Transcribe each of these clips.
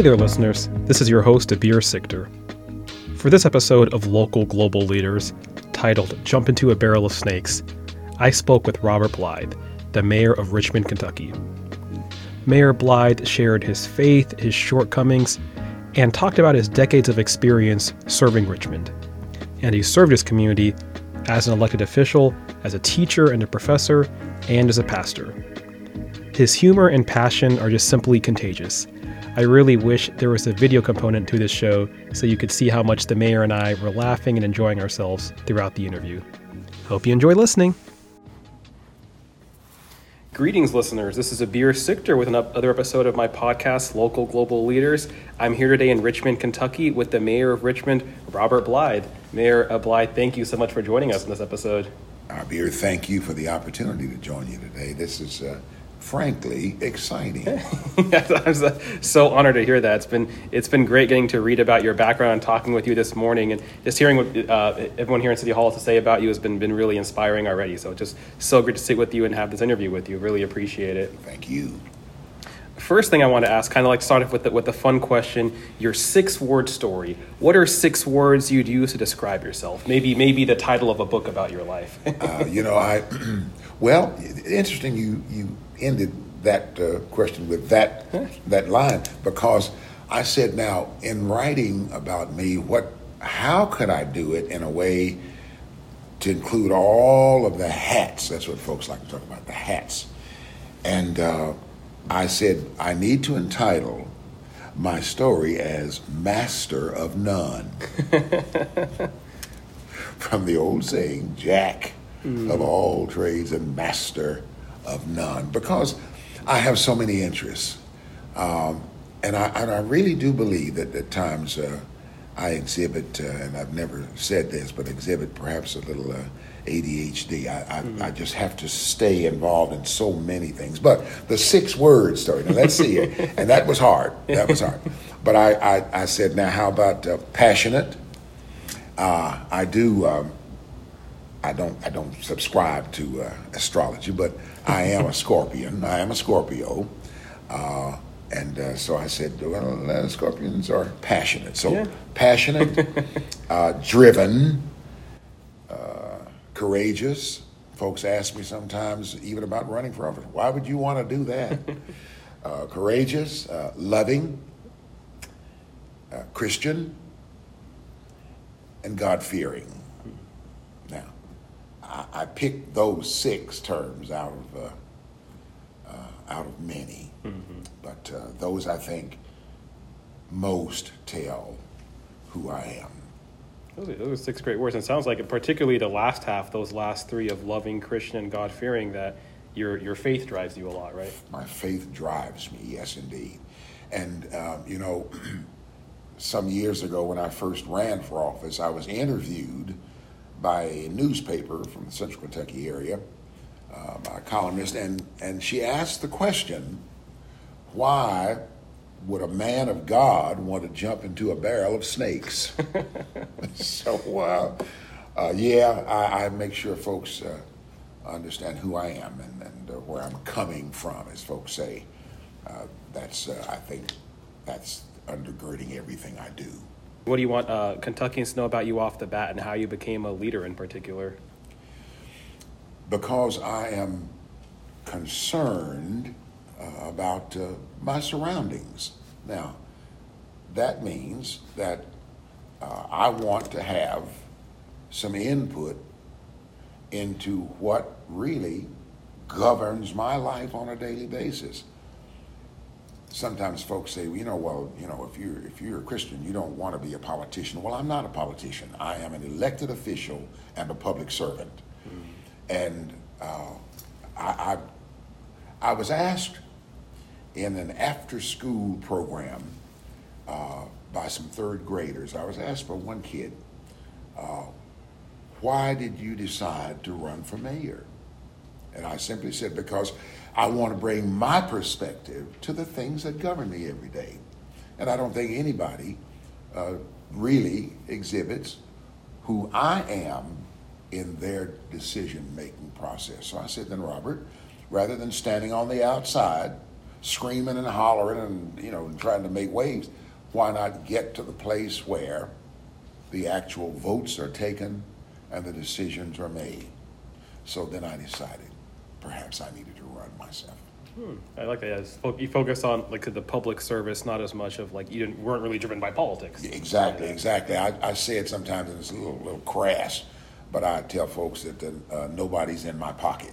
there, listeners. This is your host, Abir Sikder. For this episode of Local Global Leaders, titled Jump Into a Barrel of Snakes, I spoke with Robert Blythe, the mayor of Richmond, Kentucky. Mayor Blythe shared his faith, his shortcomings, and talked about his decades of experience serving Richmond. And he served his community as an elected official, as a teacher and a professor, and as a pastor. His humor and passion are just simply contagious. I really wish there was a video component to this show so you could see how much the mayor and I were laughing and enjoying ourselves throughout the interview. Hope you enjoy listening. Greetings, listeners. This is Abir Sikder with another episode of my podcast, Local Global Leaders. I'm here today in Richmond, Kentucky with the mayor of Richmond, Robert Blythe. Mayor Blythe, thank you so much for joining us in this episode. Abir, thank you for the opportunity to join you today. This is frankly exciting. I'm so honored to hear that. It's been great getting to read about your background and talking with you this morning, and just hearing what everyone here in City Hall has to say about you has been really inspiring already. So just so great to sit with you and have this interview with you. Really appreciate it. Thank you. First thing I want to ask, kind of like start off with the fun question, your 6-word story. What are 6 words you'd use to describe yourself? Maybe the title of a book about your life. Well, interesting you ended that question with that line, because I said, now, in writing about me, how could I do it in a way to include all of the hats? That's what folks like to talk about, the hats. And I said, I need to entitle my story as Master of None. From the old saying, Jack of all trades and master of none, because I have so many interests. And I really do believe that at times I exhibit, and I've never said this, but exhibit perhaps a little ADHD. I just have to stay involved in so many things. But the 6-word story, now let's see it. And that was hard. But I said, now how about passionate? I don't subscribe to astrology, but I am a Scorpion. I am a Scorpio. And so I said, well, Scorpions are passionate. So yeah. Passionate, driven, courageous. Folks ask me sometimes, even about running for office, why would you want to do that? Courageous, loving, Christian, and God-fearing. Now, I picked those 6 terms out of many, but those I think most tell who I am. Those are 6 great words, and it sounds like, particularly the last half, those last 3 of loving, Christian, and God-fearing, that your faith drives you a lot, right? My faith drives me, yes, indeed. And some years ago when I first ran for office, I was interviewed by a newspaper from the Central Kentucky area, by a columnist, and she asked the question, why would a man of God want to jump into a barrel of snakes? So, I make sure folks understand who I am and where I'm coming from, as folks say. I think that's undergirding everything I do. What do you want Kentuckians to know about you off the bat, and how you became a leader in particular? Because I am concerned about my surroundings. Now, that means that I want to have some input into what really governs my life on a daily basis. Sometimes folks say, if you're a Christian, you don't want to be a politician. Well, I'm not a politician. I am an elected official and a public servant. And I was asked in an after-school program by some 3rd graders. I was asked by one kid, why did you decide to run for mayor? And I simply said, because I want to bring my perspective to the things that govern me every day. And I don't think anybody really exhibits who I am in their decision-making process. So I said, then Robert, rather than standing on the outside screaming and hollering and, trying to make waves. Why not get to the place where the actual votes are taken and the decisions are made? So then I decided perhaps I needed to run myself. I like that. You focus on the public service, not as much of you weren't really driven by politics. Exactly. I say it sometimes, and it's a little crass, but I tell folks that nobody's in my pocket.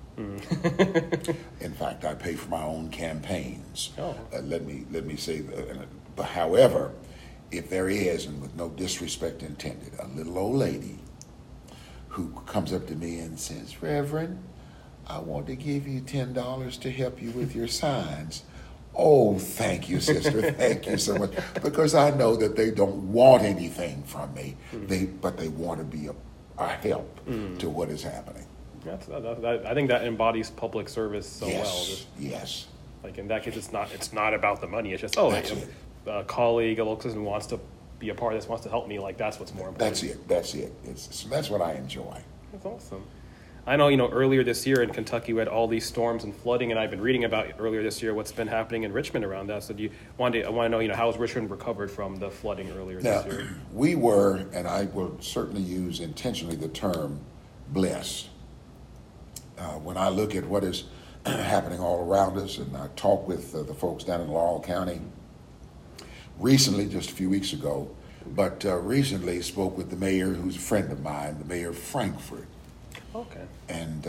In fact, I pay for my own campaigns. Oh. Let me say that. But however, if there is, and with no disrespect intended, a little old lady who comes up to me and says, "Reverend, I want to give you $10 to help you with your signs." Oh, thank you, sister. Thank you so much. Because I know that they don't want anything from me, but they want to be a help to what is happening. I think that embodies public service so well. Yes. In that case, it's not about the money. It's just a colleague, a local citizen wants to be a part of this, wants to help me. That's what's more important. That's it. That's what I enjoy. That's awesome. I know, earlier this year in Kentucky we had all these storms and flooding, and I've been reading about earlier this year what's been happening in Richmond around that. So I want to know, how has Richmond recovered from the flooding earlier this year? We were, and I will certainly use intentionally the term blessed. When I look at what is happening all around us, and I talk with the folks down in Laurel County recently, just a few weeks ago, but recently spoke with the mayor, who's a friend of mine, the mayor of Frankfort. Okay. And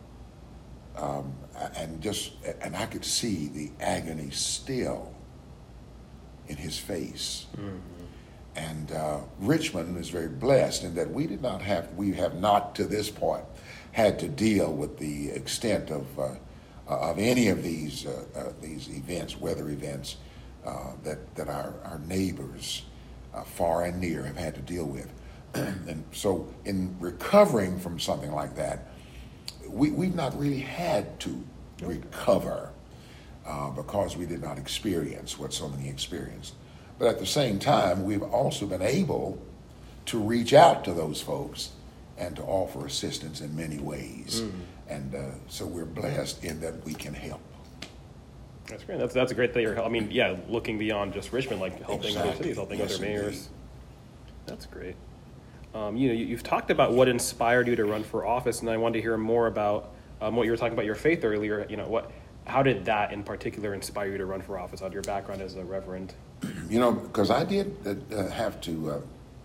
I could see the agony still in his face. Mm-hmm. And Richmond is very blessed in that we have not to this point had to deal with the extent of any of these events, weather events, that our neighbors far and near have had to deal with. And so in recovering from something like that, we've not really had to recover because we did not experience what so many experienced. But at the same time, we've also been able to reach out to those folks and to offer assistance in many ways. Mm-hmm. And so we're blessed in that we can help. That's great. That's a great thing. Looking beyond just Richmond, helping other cities, helping other mayors. Indeed. That's great. You've talked about what inspired you to run for office, and I wanted to hear more about what you were talking about your faith earlier. How did that in particular inspire you to run for office? Out of your background as a reverend? Because I did have to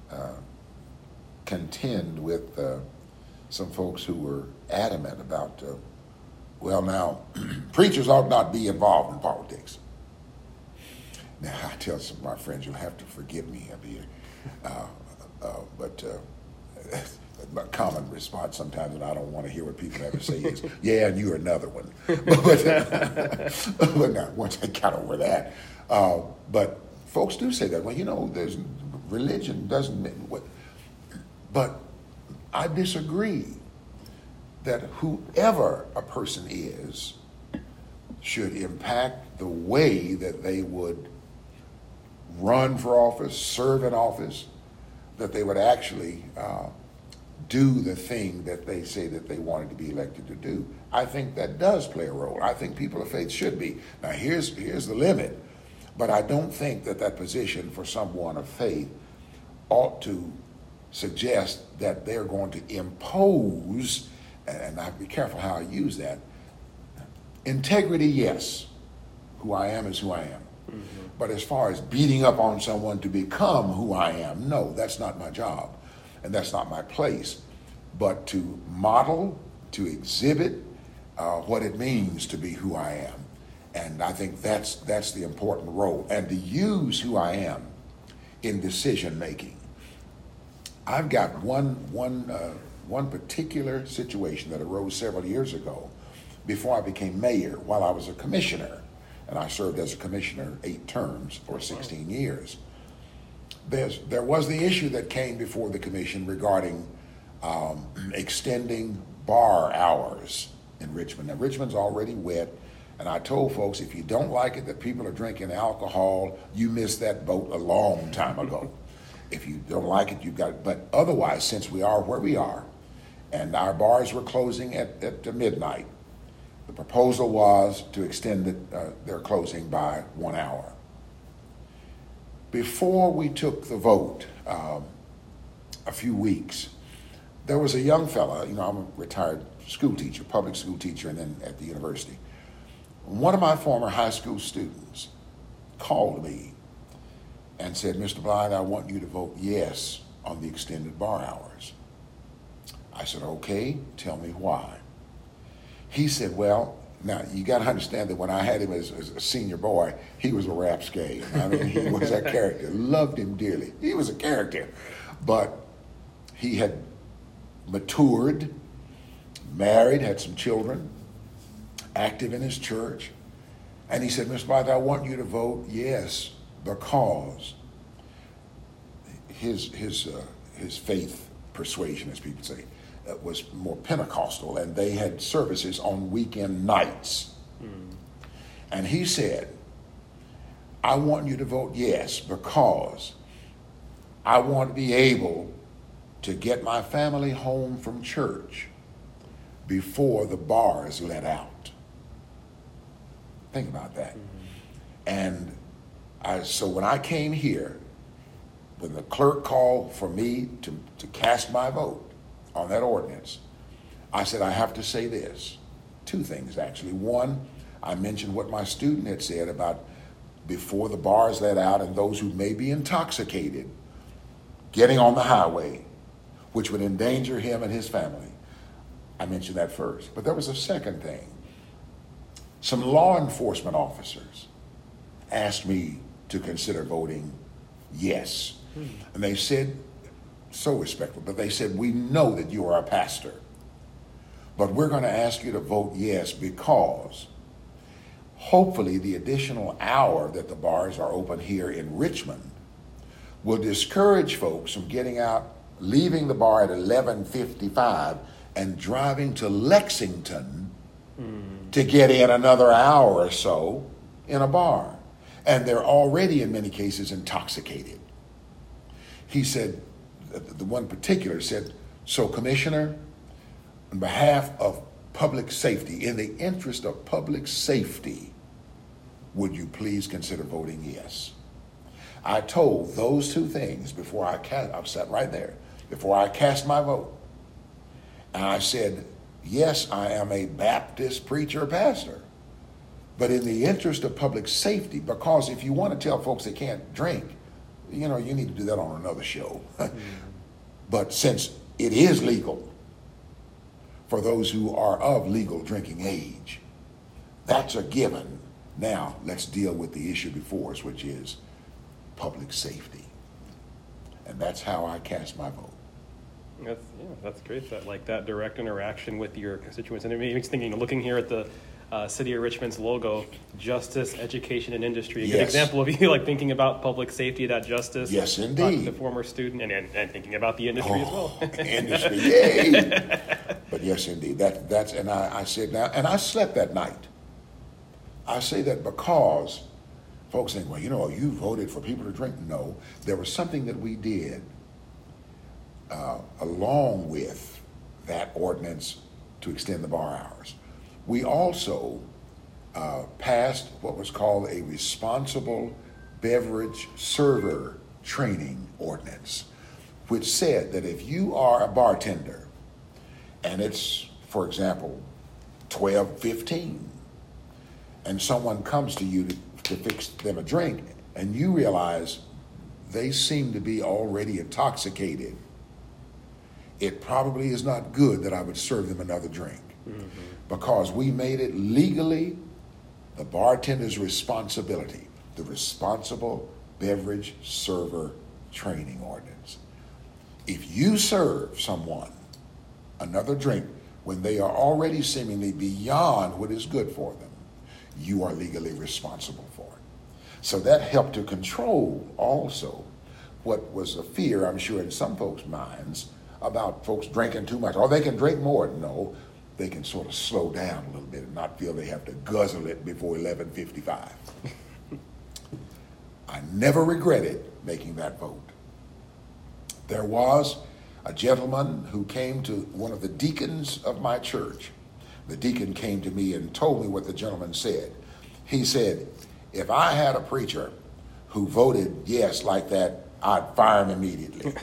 contend with some folks who were adamant about, preachers ought not be involved in politics. Now, I tell some of my friends, you'll have to forgive me up here. But my common response sometimes, and I don't want to hear what people have to say, is, "Yeah, and you're another one." But now, once I got over that, but folks do say that. There's religion doesn't. But I disagree that whoever a person is should impact the way that they would run for office, serve in office, that they would actually do the thing that they say that they wanted to be elected to do. I think that does play a role. I think people of faith should be. Now, here's the limit, but I don't think that position for someone of faith ought to suggest that they're going to impose, and I have to be careful how I use that. Integrity, yes. Who I am is who I am. Mm-hmm. But as far as beating up on someone to become who I am, no, that's not my job, and that's not my place. But to model, to exhibit what it means to be who I am, and I think that's the important role, and to use who I am in decision making. I've got one particular situation that arose several years ago, before I became mayor, while I was a commissioner. And I served as a commissioner 8 terms for 16 years. There was the issue that came before the commission regarding extending bar hours in Richmond. Now, Richmond's already wet, and I told folks, if you don't like it that people are drinking alcohol, you missed that boat a long time ago. If you don't like it, you've got it. But otherwise, since we are where we are, and our bars were closing at midnight, The proposal was to extend their closing by 1 hour. Before we took the vote, a few weeks, there was a young fella, I'm a retired school teacher, public school teacher, and then at the university. One of my former high school students called me and said, Mr. Blythe, I want you to vote yes on the extended bar hours. I said, okay, tell me why. He said, well, now you got to understand that when I had him as a senior boy, he was a rapscallion. I mean, he was a character, loved him dearly. He was a character, but he had matured, married, had some children, active in his church. And he said, Mr. Blythe, I want you to vote yes because his faith persuasion, as people say, was more Pentecostal, and they had services on weekend nights. And he said, I want you to vote yes because I want to be able to get my family home from church before the bars let out. Think about that. And so when I came here, when the clerk called for me to cast my vote on that ordinance, I said, I have to say this. Two things, actually. One, I mentioned what my student had said about before the bars let out and those who may be intoxicated getting on the highway, which would endanger him and his family. I mentioned that first. But there was a second thing. Some law enforcement officers asked me to consider voting yes. And they said, so respectful, but they said, we know that you are a pastor, but we're going to ask you to vote yes because hopefully the additional hour that the bars are open here in Richmond will discourage folks from getting out, leaving the bar at 11:55 and driving to Lexington to get in another hour or so in a bar. And they're already in many cases intoxicated. He said, the one particular said, so Commissioner, on behalf of public safety, in the interest of public safety, would you please consider voting yes? I told those two things before I sat right there, before I cast my vote. And I said, yes, I am a Baptist preacher pastor, but in the interest of public safety, because if you want to tell folks they can't drink, you need to do that on another show. But since it is legal for those who are of legal drinking age, that's a given. Now, let's deal with the issue before us, which is public safety. And that's how I cast my vote. That's great. That direct interaction with your constituents. And it makes me thinking, looking here at the City of Richmond's logo, justice, education, and industry. A good example of you thinking about public safety, that justice. Yes, indeed. The former student, and thinking about the industry as well. Industry, yay! But yes, indeed. That's and I said now, and I slept that night. I say that because folks think, well, you voted for people to drink. No, there was something that we did along with that ordinance to extend the bar hours. We also passed what was called a responsible beverage server training ordinance, which said that if you are a bartender and it's, for example, 12:15, and someone comes to you to fix them a drink, and you realize they seem to be already intoxicated, it probably is not good that I would serve them another drink. Because we made it legally the bartender's responsibility, the responsible beverage server training ordinance. If you serve someone another drink when they are already seemingly beyond what is good for them, you are legally responsible for it. So that helped to control also what was a fear, I'm sure, in some folks' minds about folks drinking too much. Or they can drink more. No, they can sort of slow down a little bit and not feel they have to guzzle it before 11:55. I never regretted making that vote. There was a gentleman who came to one of the deacons of my church the deacon came to me and told me what the gentleman said. He said, if I had a preacher who voted yes like that, I'd fire him immediately.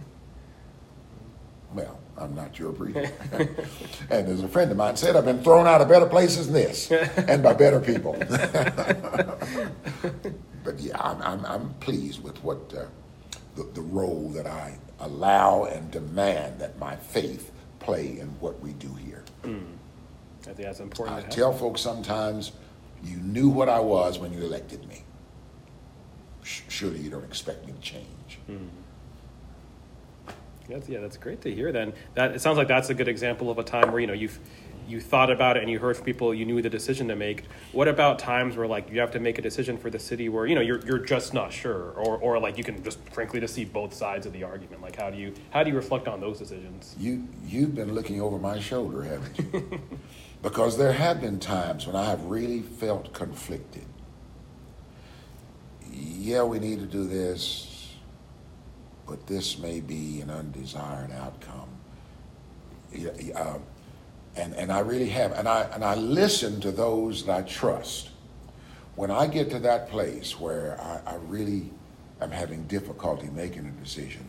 Well, I'm not your preacher. And there's a friend of mine said, I've been thrown out of better places than this, and by better people. But yeah, I'm pleased with what the role that I allow and demand that my faith play in what we do here. I think that's important. I tell folks sometimes, you knew what I was when you elected me. Surely you don't expect me to change. That's great to hear. Then it sounds like that's a good example of a time where you thought about it and you heard from people, you knew the decision to make. What about times where like you have to make a decision for the city where you're just not sure, or like you can just frankly just see both sides of the argument? Like how do you reflect on those decisions? You've been looking over my shoulder, haven't you? Because there have been times when I have really felt conflicted. Yeah, we need to do this, but this may be an undesired outcome. And I really have, and I listen to those that I trust. When I get to that place where I really am having difficulty making a decision,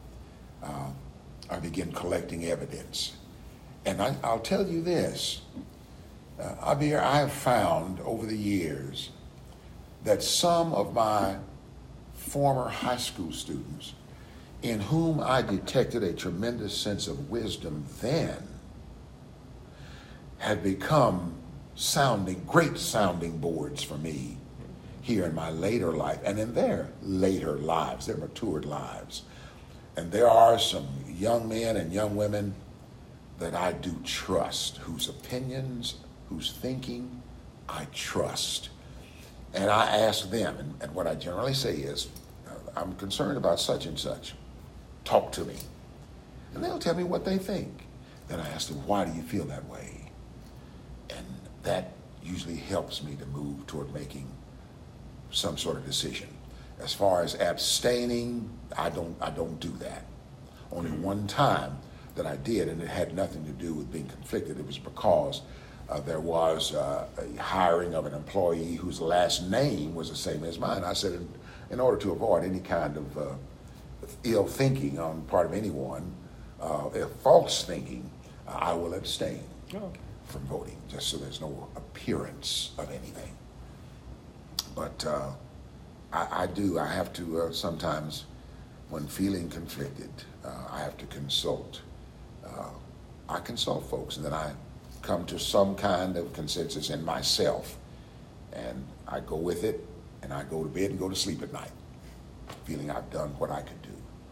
I begin collecting evidence. And I'll tell you this, Abir, I have found over the years that some of my former high school students, in whom I detected a tremendous sense of wisdom then, had become great sounding boards for me here in my later life and in their later lives, their matured lives. And there are some young men and young women that I do trust, whose opinions, whose thinking I trust. And I ask them, and what I generally say is, I'm concerned about such and such. Talk to me. And they'll tell me what they think. Then I ask them, why do you feel that way? And that usually helps me to move toward making some sort of decision. As far as abstaining, I don't do that. Only one time that I did, and it had nothing to do with being conflicted. It was because there was a hiring of an employee whose last name was the same as mine. I said, in order to avoid any kind of ill thinking on the part of anyone, false thinking, I will abstain from voting, just so there's no appearance of anything. But I have to sometimes, when feeling conflicted, I have to consult. I consult folks, and then I come to some kind of consensus in myself, and I go with it, and I go to bed and go to sleep at night, feeling I've done what I could do.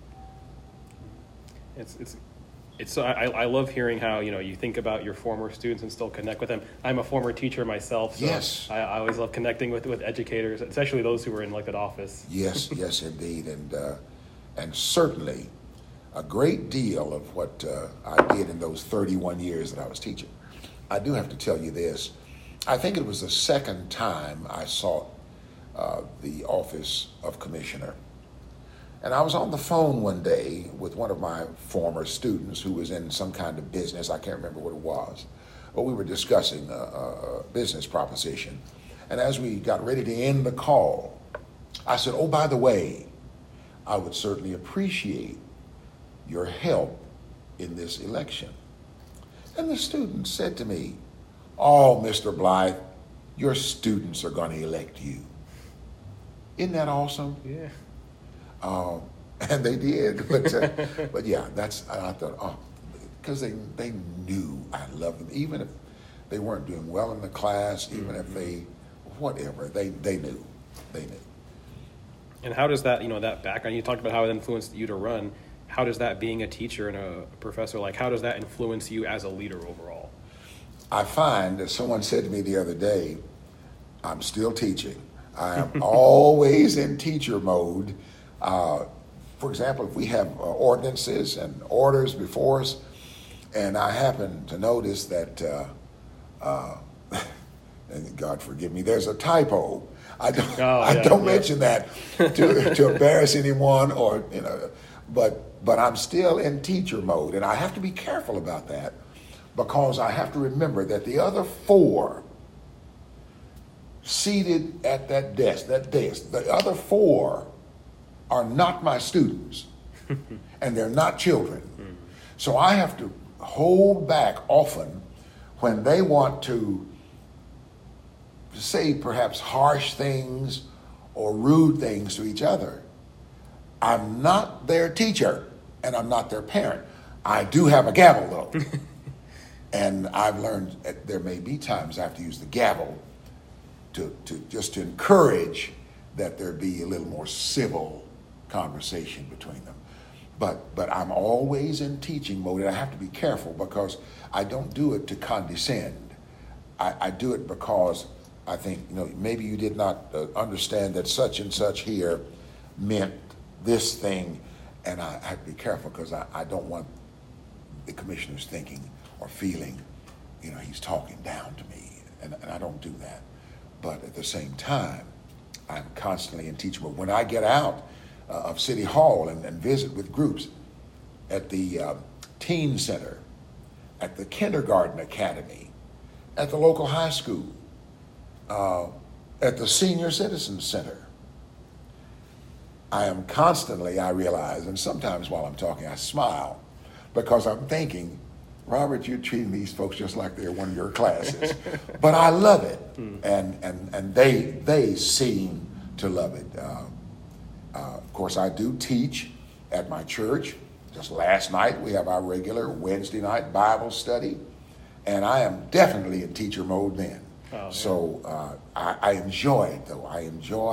It's so I love hearing how you think about your former students and still connect with them. I'm a former teacher myself, so yes. I always love connecting with educators, especially those who are in elected office. Yes, yes, indeed, and certainly a great deal of what I did in those 31 years that I was teaching. I do have to tell you this. I think it was the second time I sought the office of commissioner. And I was on the phone one day with one of my former students who was in some kind of business. I can't remember what it was. But we were discussing a business proposition. And as we got ready to end the call, I said, oh, by the way, I would certainly appreciate your help in this election. And the student said to me, oh, Mr. Blythe, your students are going to elect you. Isn't that awesome? Yeah. And they did, but yeah, I thought, because they knew I loved them, even if they weren't doing well in the class, even if whatever, they knew. And how does that, that background, you talked about how it influenced you to run, how does that, being a teacher and a professor, how does that influence you as a leader overall? I find, as someone said to me the other day, I'm still teaching. I am always in teacher mode. For example, if we have ordinances and orders before us, and I happen to notice that, and God forgive me, there's a typo. I don't mention that to embarrass anyone, but I'm still in teacher mode, and I have to be careful about that because I have to remember that the other four seated at that desk, the other four are not my students and they're not children. So I have to hold back often when they want to say perhaps harsh things or rude things to each other. I'm not their teacher and I'm not their parent. I do have a gavel though. And I've learned that there may be times I have to use the gavel to encourage that there be a little more civil conversation between them. But I'm always in teaching mode, and I have to be careful because I don't do it to condescend. I do it because I think, maybe you did not understand that such and such here meant this thing, and I have to be careful because I don't want the commissioners thinking or feeling, he's talking down to me, and I don't do that. But at the same time, I'm constantly in teaching mode. When I get out of City Hall and visit with groups at the teen center, at the kindergarten academy, at the local high school, at the senior citizen center, I am constantly, I realize, and sometimes while I'm talking I smile because I'm thinking, Robert, you're treating these folks just like they're one of your classes. But I love it, and they seem to love it. Of course, I do teach at my church. Just last night, we have our regular Wednesday night Bible study, and I am definitely in teacher mode then. Oh, yeah. So I enjoy it, though. I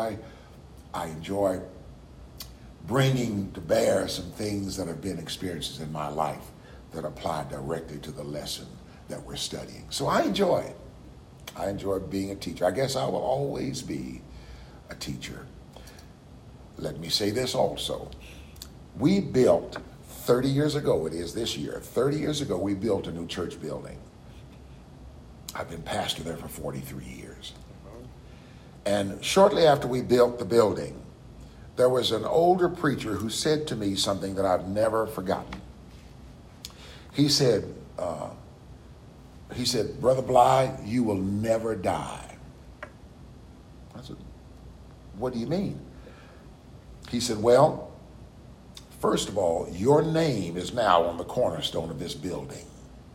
enjoy bringing to bear some things that have been experiences in my life that apply directly to the lesson that we're studying. So I enjoy it. I enjoy being a teacher. I guess I will always be a teacher. Let me say this also. We built 30 years ago, it is this year, 30 years ago, we built a new church building. I've been pastor there for 43 years. And shortly after we built the building, there was an older preacher who said to me something that I've never forgotten. He said, Brother Bly, you will never die. I said, what do you mean? He said, well, first of all, your name is now on the cornerstone of this building.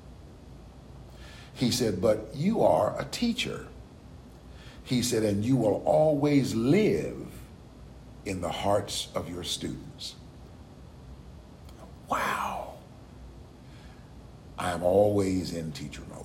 He said, but you are a teacher. He said, and you will always live in the hearts of your students. Wow. I am always in teacher mode.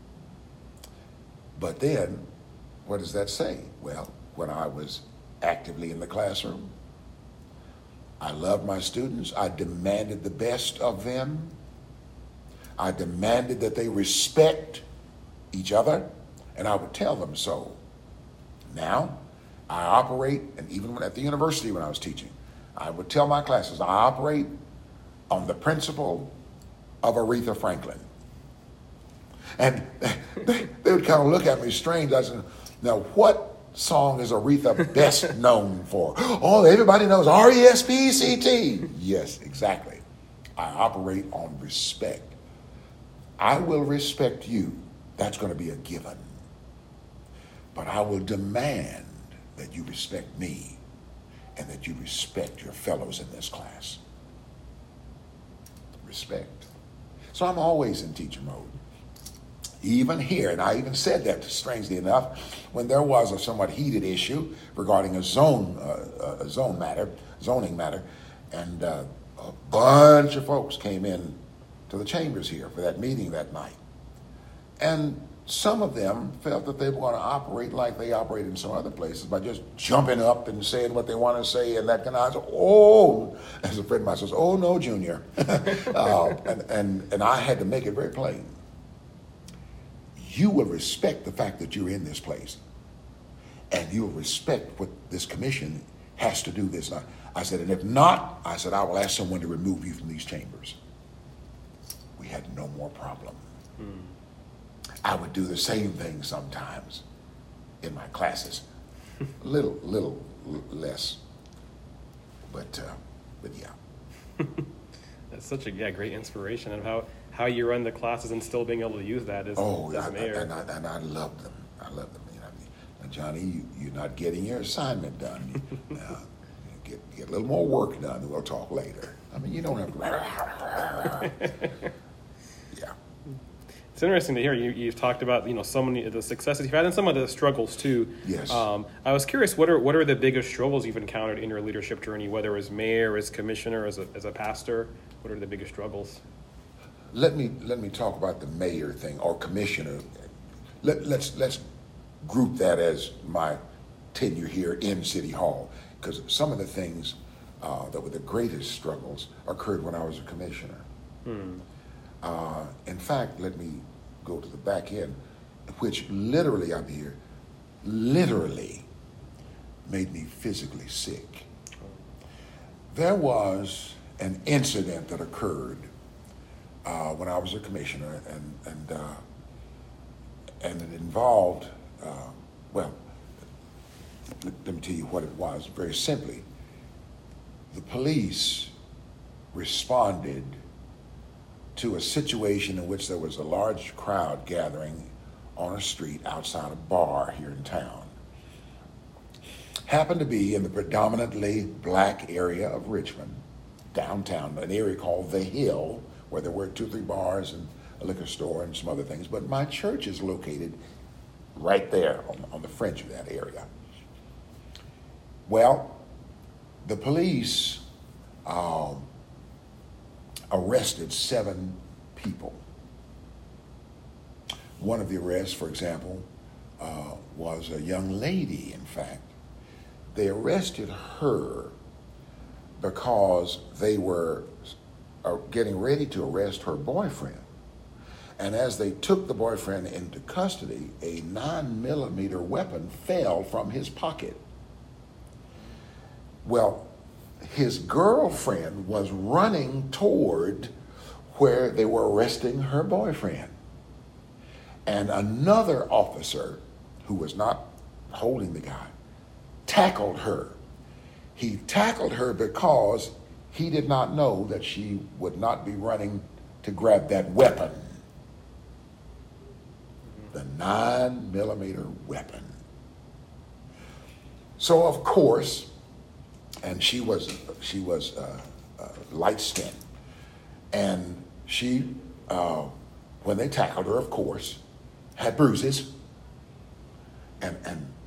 But then, what does that say? Well, when I was actively in the classroom, I loved my students. I demanded the best of them. I demanded that they respect each other, and I would tell them so. Now, I operate, and even when at the university when I was teaching, I would tell my classes, I operate on the principle of Aretha Franklin. And they would kind of look at me strange. I said, now what song is Aretha best known for? Oh, everybody knows R-E-S-P-E-C-T. Yes, exactly. I operate on respect. I will respect you. That's going to be a given. But I will demand that you respect me and that you respect your fellows in this class. Respect. So I'm always in teacher mode. Even here, and I even said that, strangely enough, when there was a somewhat heated issue regarding a zoning matter, and a bunch of folks came in to the chambers here for that meeting that night. And some of them felt that they were going to operate like they operate in some other places by just jumping up and saying what they want to say and that kind of, as a friend of mine says, oh no, Junior. And I had to make it very plain. You will respect the fact that you're in this place, and you'll respect what this commission has to do this night. I said, and if not, I said, I will ask someone to remove you from these chambers. We had no more problem. I would do the same thing sometimes in my classes, little less, but yeah. That's such a great inspiration of how you run the classes and still being able to use that as mayor. And I love them. I love them. Now, Johnny, you're not getting your assignment done. Now, get a little more work done, and we'll talk later. I mean, you don't have to. Yeah. It's interesting to hear you've talked about so many of the successes you've had and some of the struggles too. Yes. I was curious, what are the biggest struggles you've encountered in your leadership journey, whether as mayor, as commissioner, as a pastor? What are the biggest struggles? Let me talk about the mayor thing or commissioner. Let's group that as my tenure here in City Hall, because some of the things that were the greatest struggles occurred when I was a commissioner. In fact, let me go to the back end, which literally, I'm here, literally made me physically sick. There was an incident that occurred when I was a commissioner, and it involved, well, let me tell you what it was very simply. The police responded to a situation in which there was a large crowd gathering on a street outside a bar here in town. Happened to be in the predominantly black area of Richmond, downtown, an area called The Hill, where there were 2 or 3 bars and a liquor store and some other things. But my church is located right there on the fringe of that area. Well, the police arrested 7 people. One of the arrests, for example, was a young lady, in fact. They arrested her because they were getting ready to arrest her boyfriend. And as they took the boyfriend into custody, a 9mm weapon fell from his pocket. Well, his girlfriend was running toward where they were arresting her boyfriend. And another officer, who was not holding the guy, tackled her. He tackled her because he did not know that she would not be running to grab that weapon. The 9mm weapon. So of course, and she was light-skinned, and she, when they tackled her, of course, had bruises, and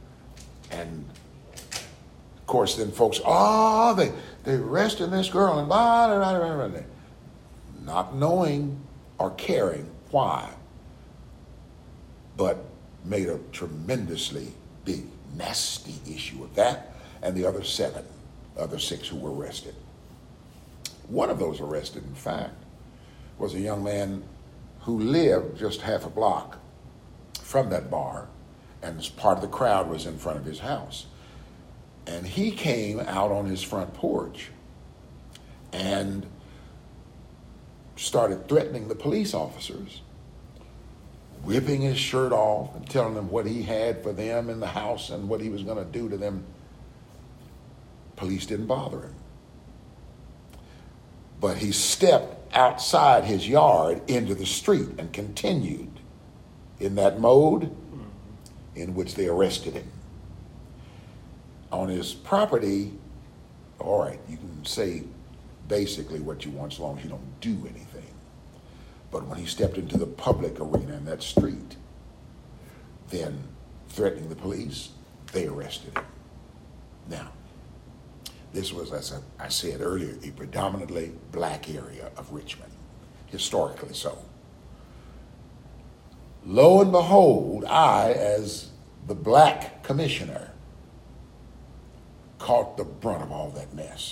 of course, then folks, they arrested this girl, and blah, blah, blah, blah, blah, not knowing or caring why, but made a tremendously big, nasty issue of that and the other 6 who were arrested. One of those arrested, in fact, was a young man who lived just half a block from that bar, and part of the crowd was in front of his house. And he came out on his front porch and started threatening the police officers, ripping his shirt off and telling them what he had for them in the house and what he was going to do to them. Police didn't bother him. But he stepped outside his yard into the street and continued in that mode in which they arrested him. On his property, all right, you can say basically what you want as long as you don't do anything. But when he stepped into the public arena in that street, then threatening the police, they arrested him. Now, this was, as I said earlier, a predominantly black area of Richmond, historically so. Lo and behold, I, as the black commissioner, caught the brunt of all that mess.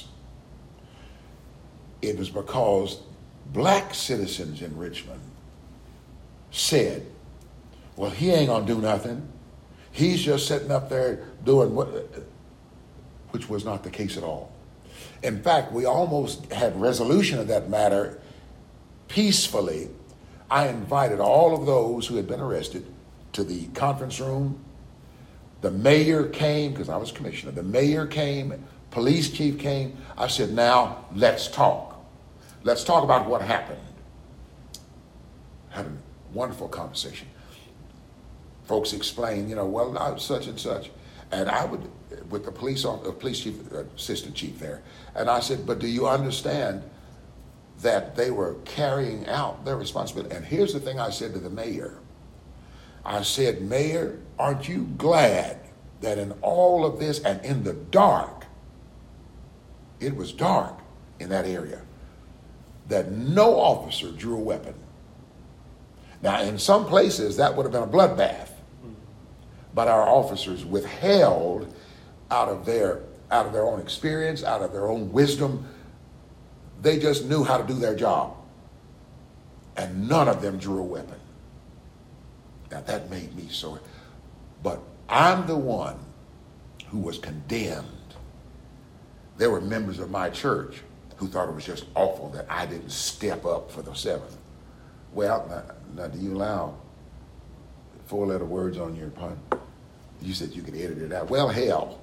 It was because black citizens in Richmond said, well, he ain't gonna do nothing. He's just sitting up there doing what, which was not the case at all. In fact, we almost had resolution of that matter peacefully. I invited all of those who had been arrested to the conference room. The mayor came, because I was commissioner. The mayor came, police chief came. I said, now let's talk. let's talk about what happened. Had a wonderful conversation. Folks explained, well, I was such and such. And I would, with the police chief, assistant chief there, and I said, but do you understand that they were carrying out their responsibility? And here's the thing I said to the mayor. I said, Mayor, aren't you glad that in all of this and in the dark, it was dark in that area, that no officer drew a weapon? Now, in some places, that would have been a bloodbath, but our officers withheld out of their own experience, out of their own wisdom. They just knew how to do their job, and none of them drew a weapon. Now, that made me so, but I'm the one who was condemned. There were members of my church who thought it was just awful that I didn't step up for the 7th. Well, now do you allow 4-letter words on your pun? You said you could edit it out. Well, hell.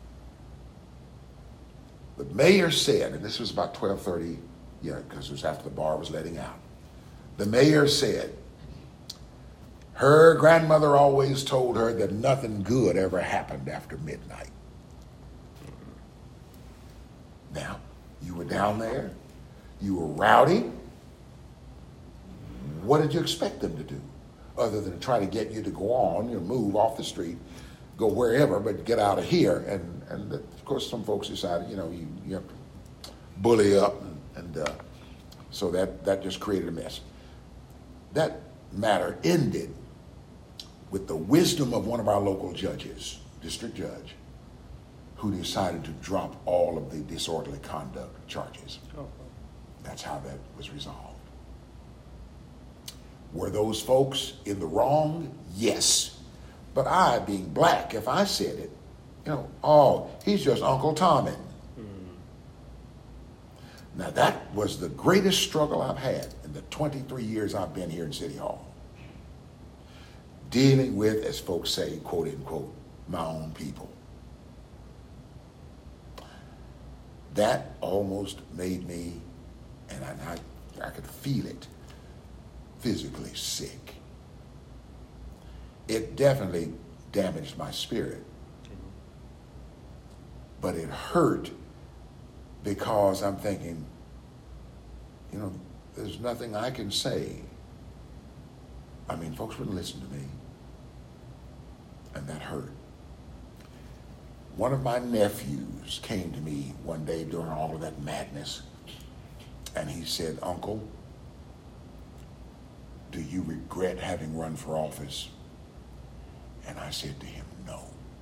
The mayor said, and this was about 12:30, because it was after the bar was letting out. The mayor said, her grandmother always told her that nothing good ever happened after midnight. Now, you were down there, you were rowdy. What did you expect them to do? Other than try to get you to go on, move off the street, go wherever, but get out of here. And of course, some folks decided, you have to bully up, and so that just created a mess. That matter ended with the wisdom of one of our local judges, district judge, who decided to drop all of the disorderly conduct charges. Oh. That's how that was resolved. Were those folks in the wrong? Yes. But I, being black, if I said it, he's just Uncle Tommy. Now that was the greatest struggle I've had in the 23 years I've been here in City Hall. Dealing with, as folks say, quote unquote, my own people. That almost made me, and I could feel it, physically sick. It definitely damaged my spirit. But it hurt because I'm thinking, there's nothing I can say. I mean, folks wouldn't listen to me. And that hurt. One of my nephews came to me one day during all of that madness, and he said, Uncle, do you regret having run for office? And I said to him, no.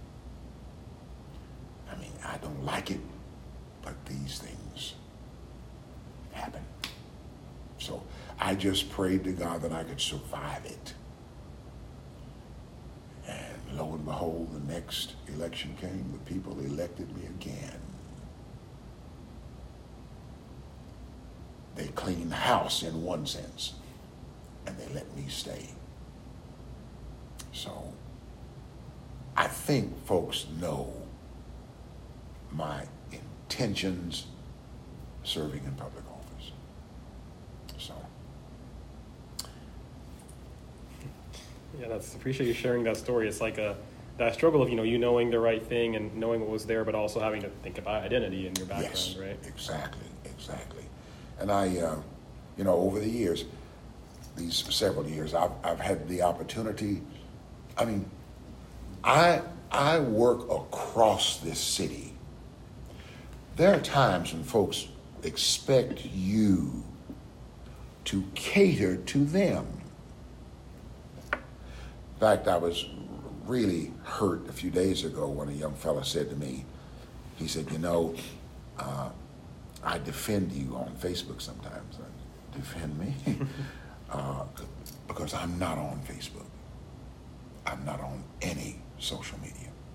I mean, I don't like it, but these things happen. So I just prayed to God that I could survive it. And lo and behold, the next election came, the people elected me again. They cleaned the house in one sense, and they let me stay. So I think folks know my intentions serving in public office. So. Yeah, appreciate you sharing that story. It's like that struggle of, you knowing the right thing and knowing what was there, but also having to think about identity and your background, yes, right? Exactly. And I, over the years, these several years, I've had the opportunity. I mean, I work across this city. There are times when folks expect you to cater to them. In fact, I was really hurt a few days ago when a young fella said to me, he said, I defend you on Facebook sometimes. Defend me? Because I'm not on Facebook. I'm not on any social media.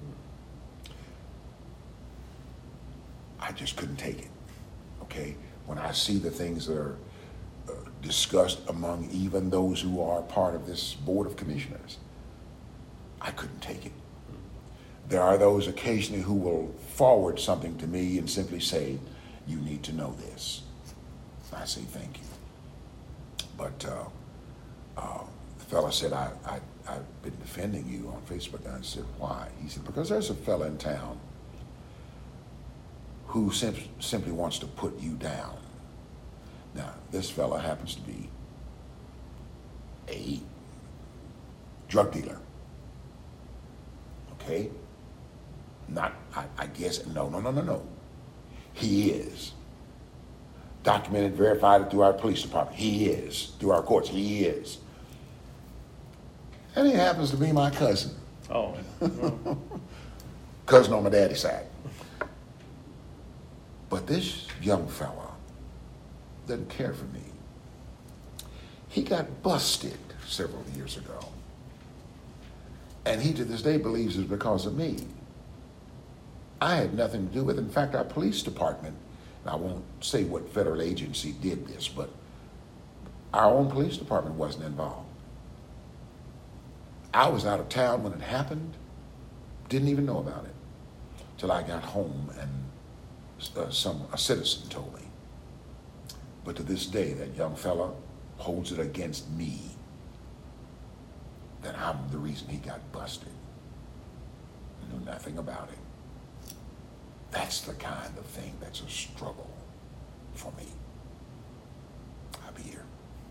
I just couldn't take it, okay? When I see the things that are discussed among even those who are part of this board of commissioners, I couldn't take it. There are those occasionally who will forward something to me and simply say, you need to know this. I say thank you. But the fella said, I've been defending you on Facebook. And I said, why? He said, because there's a fella in town who simply wants to put you down. Now, this fella happens to be a drug dealer. Okay? Not, I guess, no. He is. Documented, verified through our police department. He is. Through our courts. He is. And he happens to be my cousin. Oh. Cousin on my daddy's side. But this young fella doesn't care for me. He got busted several years ago. And he to this day believes it's because of me. I had nothing to do with it. In fact, our police department, and I won't say what federal agency did this, but our own police department wasn't involved. I was out of town when it happened, didn't even know about it, till I got home and a citizen told me. But to this day, that young fella holds it against me that I'm the reason he got busted. I knew nothing about it. That's the kind of thing that's a struggle for me. I'll be here.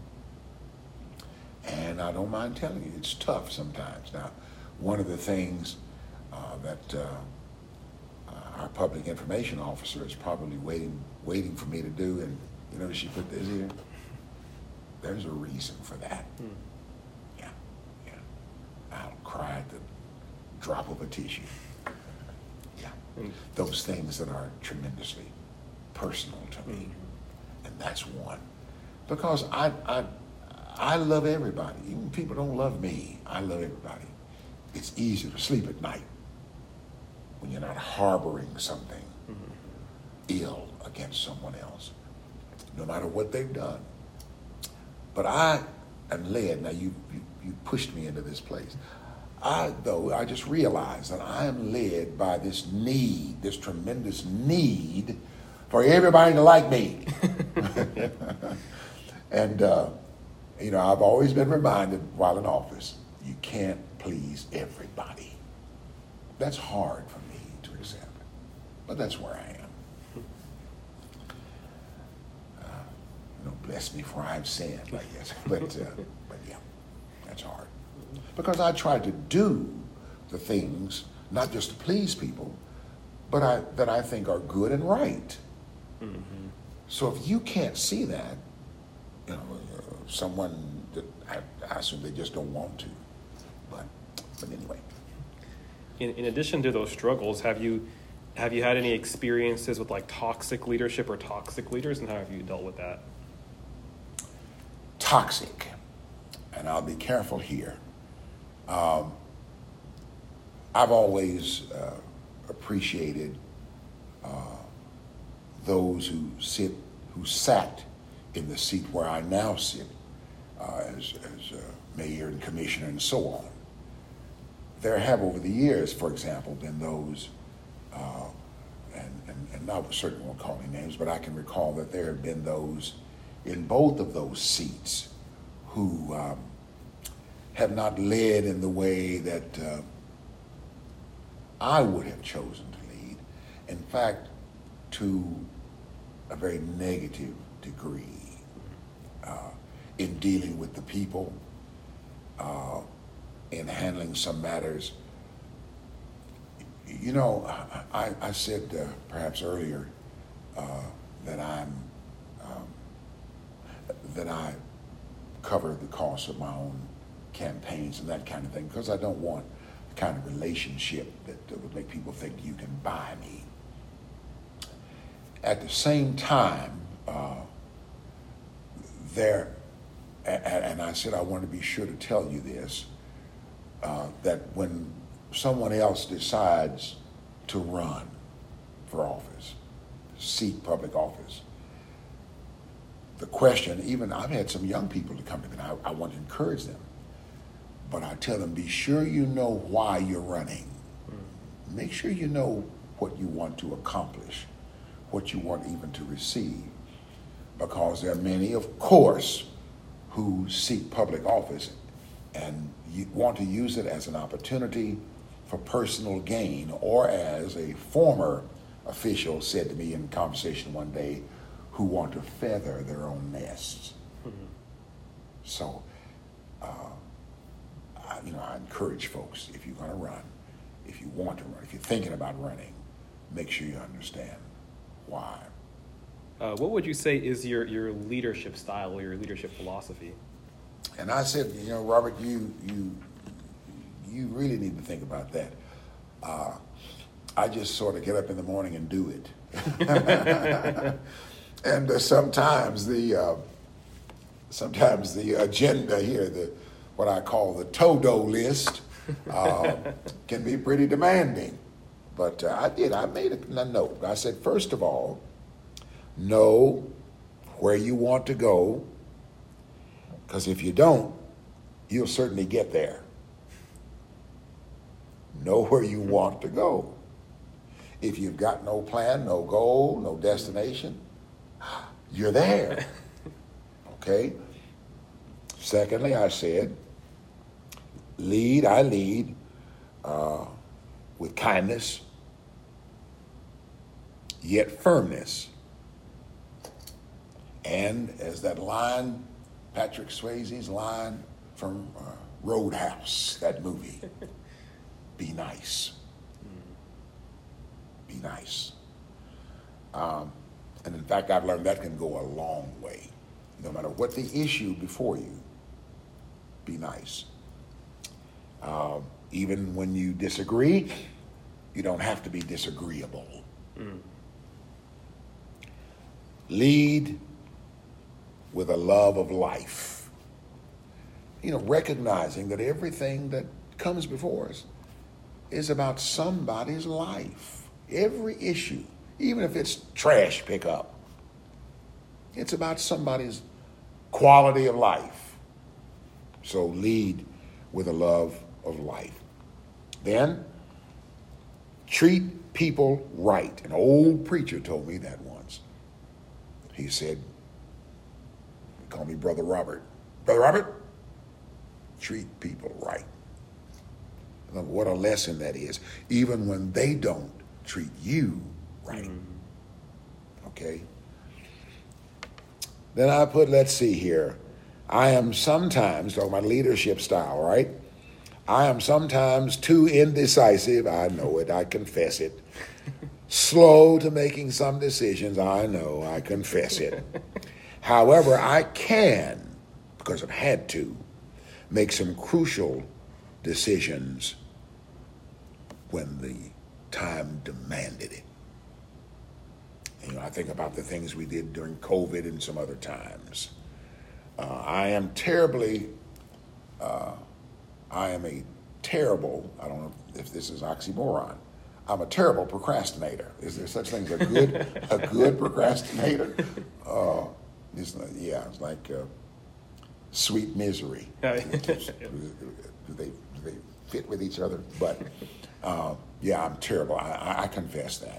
And I don't mind telling you, it's tough sometimes. Now, one of the things that our public information officer is probably waiting for me to do, and you know, she put this here. There's a reason for that. Yeah. I'll cry at the drop of a tissue. Yeah. Those things that are tremendously personal to me. And that's one. Because I love everybody. Even people don't love me. I love everybody. It's easier to sleep at night when you're not harboring something ill against someone else, no matter what they've done. But I am led, now you pushed me into this place. I just realized that I am led by this need, this tremendous need for everybody to like me. And, you know, I've always been reminded while in office, you can't please everybody. That's hard for me to accept, but that's where I am. You know, bless me for I've sinned, I guess. But yeah, that's hard. Because I try to do the things, not just to please people, but that I think are good and right. So if you can't see that, you know, someone that I assume they just don't want to. But anyway. In addition to those struggles, have you had any experiences with like toxic leadership or toxic leaders, and how have you dealt with that? Toxic, and I'll be careful here. I've always appreciated those who sat in the seat where I now sit as mayor and commissioner and so on. There have over the years, for example, been those, and I certainly won't call any names, but I can recall that there have been those in both of those seats who have not led in the way that I would have chosen to lead. In fact, to a very negative degree in dealing with the people, in handling some matters. You know, I said perhaps earlier that I cover the cost of my own campaigns and that kind of thing, because I don't want the kind of relationship that would make people think you can buy me. At the same time, and I said I want to be sure to tell you this, that when someone else decides to run for office, seek public office, the question, even I've had some young people to come to me, and I want to encourage them, but I tell them, be sure you know why you're running. Make sure you know what you want to accomplish, what you want even to receive. because there are many, of course, who seek public office and you want to use it as an opportunity for personal gain, or as a former official said to me in conversation one day, who want to feather their own nests. Mm-hmm. So, I encourage folks, if you're going to run, if you want to run, if you're thinking about running, make sure you understand why. What would you say is your leadership style or your leadership philosophy? And I said, Robert, you really need to think about that. I just sort of get up in the morning and do it. And sometimes the agenda here, what I call the to-do list, can be pretty demanding. But I made a note. I said, first of all, know where you want to go, because if you don't, you'll certainly get there. Know where you want to go. If you've got no plan, no goal, no destination, you're there. Okay? Secondly, I said, I lead with kindness, yet firmness. And as that line, Patrick Swayze's line from Roadhouse, that movie, be nice. Be nice. And in fact, I've learned that can go a long way. No matter what the issue before you, be nice. Even when you disagree, you don't have to be disagreeable. Mm. Lead with a love of life. Recognizing that everything that comes before us is about somebody's life. Every issue, even if it's trash pickup, it's about somebody's quality of life. So lead with a love of life. Then, treat people right. An old preacher told me that once. He said, call me Brother Robert. Brother Robert, treat people right. What a lesson that is, even when they don't treat you right. Okay? Then I put, let's see here. I am sometimes, talking about leadership style, right? I am sometimes too indecisive. I know it. I confess it. Slow to making some decisions. I know. I confess it. However, I can, because I've had to, make some crucial decisions when the time demanded it. I think about the things we did during COVID and some other times. I am a terrible, I don't know if this is oxymoron, I'm a terrible procrastinator. Is there such thing as a good procrastinator? It's like sweet misery. Do they fit with each other? But I'm terrible. I confess that.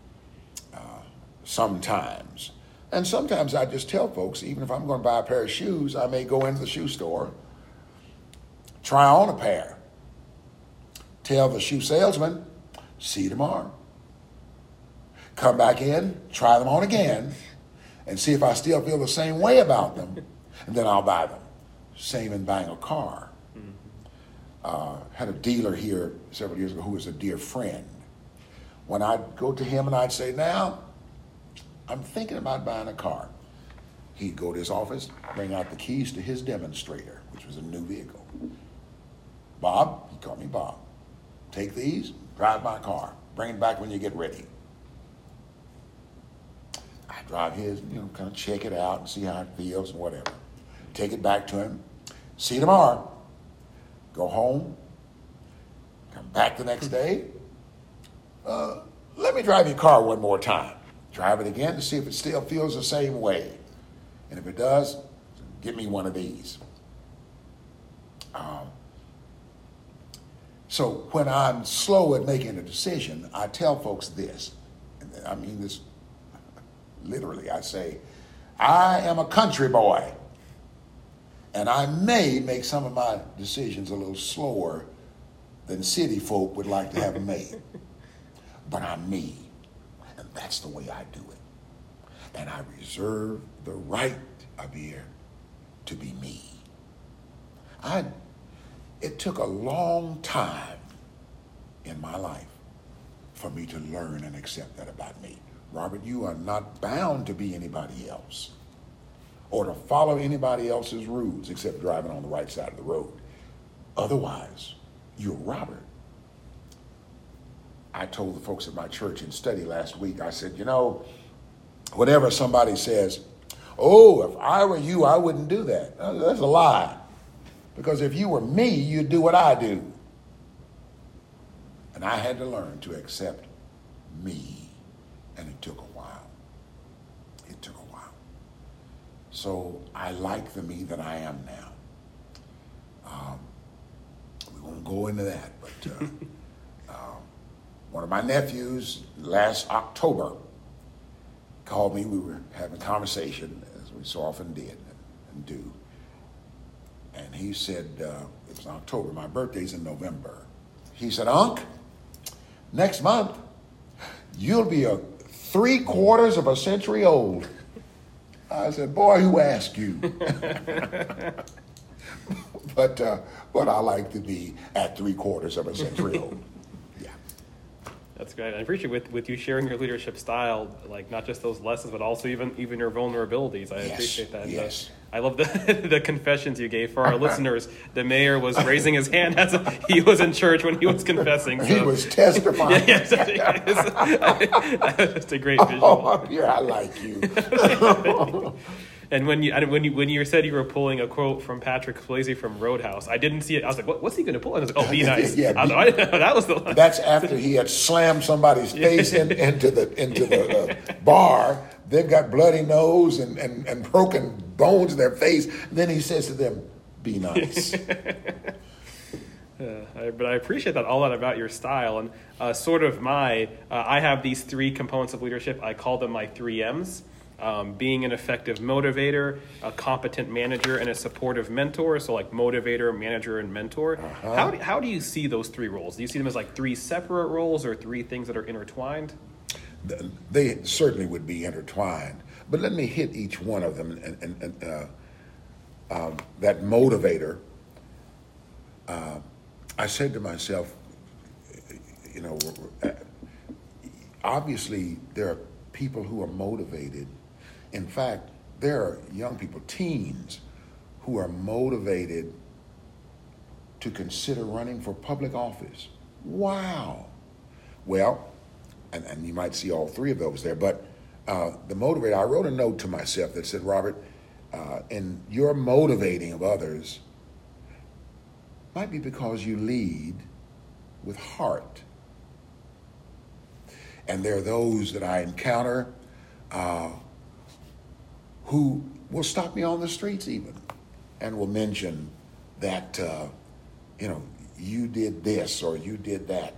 Sometimes. And sometimes I just tell folks, even if I'm going to buy a pair of shoes, I may go into the shoe store, try on a pair, tell the shoe salesman, see you tomorrow. Come back in, try them on again, and see if I still feel the same way about them, and then I'll buy them. Same in buying a car. Had a dealer here several years ago who was a dear friend. When I'd go to him and I'd say, now, I'm thinking about buying a car. He'd go to his office, bring out the keys to his demonstrator, which was a new vehicle. Bob, he called me Bob. Take these, drive my car. Bring it back when you get ready. I drive his, kind of check it out and see how it feels and whatever. Take it back to him. See you tomorrow. Go home. Come back the next day. Let me drive your car one more time. Drive it again to see if it still feels the same way. And if it does, give me one of these. So when I'm slow at making a decision, I tell folks this. And I mean this literally. I say, I am a country boy, and I may make some of my decisions a little slower than city folk would like to have them made. But I'm me, and that's the way I do it. And I reserve the right, Abir, to be me. It took a long time in my life for me to learn and accept that about me. Robert, you are not bound to be anybody else or to follow anybody else's rules except driving on the right side of the road. Otherwise, you're Robert. I told the folks at my church in study last week, I said, whenever somebody says, oh, if I were you, I wouldn't do that. That's a lie. Because if you were me, you'd do what I do. And I had to learn to accept me. And it took a while. It took a while. So I like the me that I am now. We won't go into that, but one of my nephews last October called me. We were having a conversation, as we so often did and do. And he said, it was October, my birthday's in November. He said, Unc, next month, you'll be 3/4 of a century old. I said, boy, who asked you? But I like to be at 3/4 of a century old. Yeah. That's great. I appreciate with you sharing your leadership style, like not just those lessons, but also even your vulnerabilities. I appreciate that. Yes. I love the confessions you gave. For our listeners, the mayor was raising his hand as he was in church when he was confessing. So. He was testifying. It's a great visual. Oh, yeah, I like you. And when you said you were pulling a quote from Patrick Swayze from Roadhouse, I didn't see it. I was like, what's he going to pull? And I was like, oh, be nice. Yeah, I didn't know that was the one. That's after he had slammed somebody's face into the bar. They've got bloody nose and broken bones in their face. Then he says to them, be nice. But I appreciate all that about your style. And I have these 3 components of leadership. I call them my 3 M's. Being an effective motivator, a competent manager, and a supportive mentor. So like motivator, manager, and mentor. Uh-huh. How do you see those 3 roles? Do you see them as like 3 separate roles or 3 things that are intertwined? They certainly would be intertwined. But let me hit each one of them. And that motivator, I said to myself, obviously there are people who are motivated. In fact, there are young people, teens, who are motivated to consider running for public office. Wow. Well, and you might see all 3 of those there, but the motivator, I wrote a note to myself that said, Robert, in your motivating of others might be because you lead with heart. And there are those that I encounter who will stop me on the streets even and will mention that, you did this or you did that.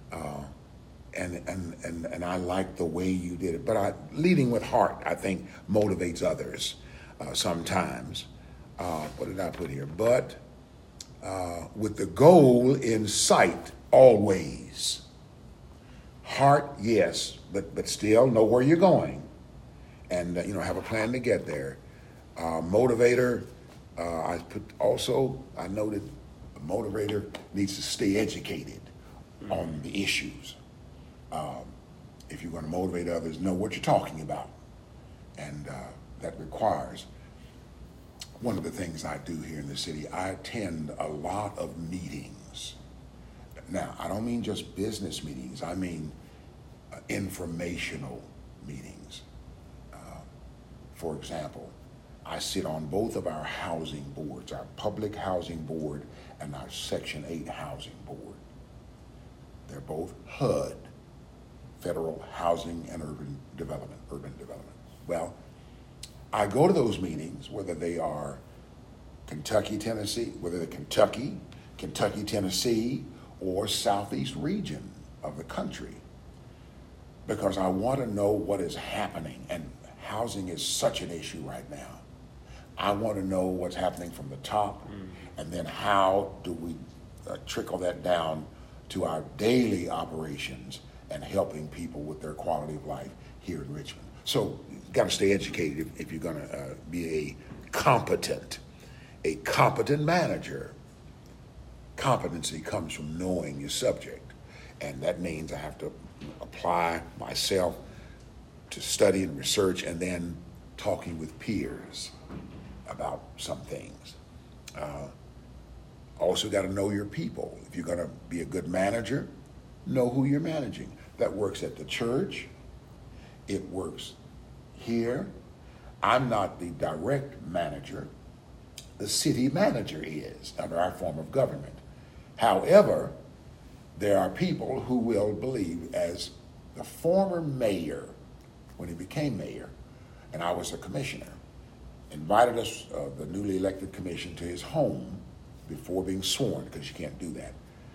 And I like the way you did it. But leading with heart, I think, motivates others sometimes. What did I put here? But with the goal in sight always. Heart, yes, but still know where you're going, and have a plan to get there. Motivator, I noted a motivator needs to stay educated on the issues. If you're going to motivate others, know what you're talking about, and that requires. One of the things I do here in the city, I attend a lot of meetings. Now, I don't mean just business meetings. I mean informational meetings. For example, I sit on both of our housing boards, our public housing board and our Section 8 housing board. They're both HUD, Federal Housing and Urban Development. Well, I go to those meetings, whether they are Kentucky, Tennessee, or Southeast region of the country, because I want to know what is happening and housing is such an issue right now. I want to know what's happening from the top, and then how do we trickle that down to our daily operations and helping people with their quality of life here in Richmond. So you've got to stay educated if you're going to be a competent manager. Competency comes from knowing your subject, and that means I have to apply myself to study and research, and then talking with peers about some things. Also got to know your people. If you're going to be a good manager, know who you're managing. That works at the church. It works here. I'm not the direct manager. The city manager is under our form of government. However, there are people who will believe, as the former mayor, when he became mayor, and I was a commissioner, invited us, the newly elected commission, to his home before being sworn, because you can't do that.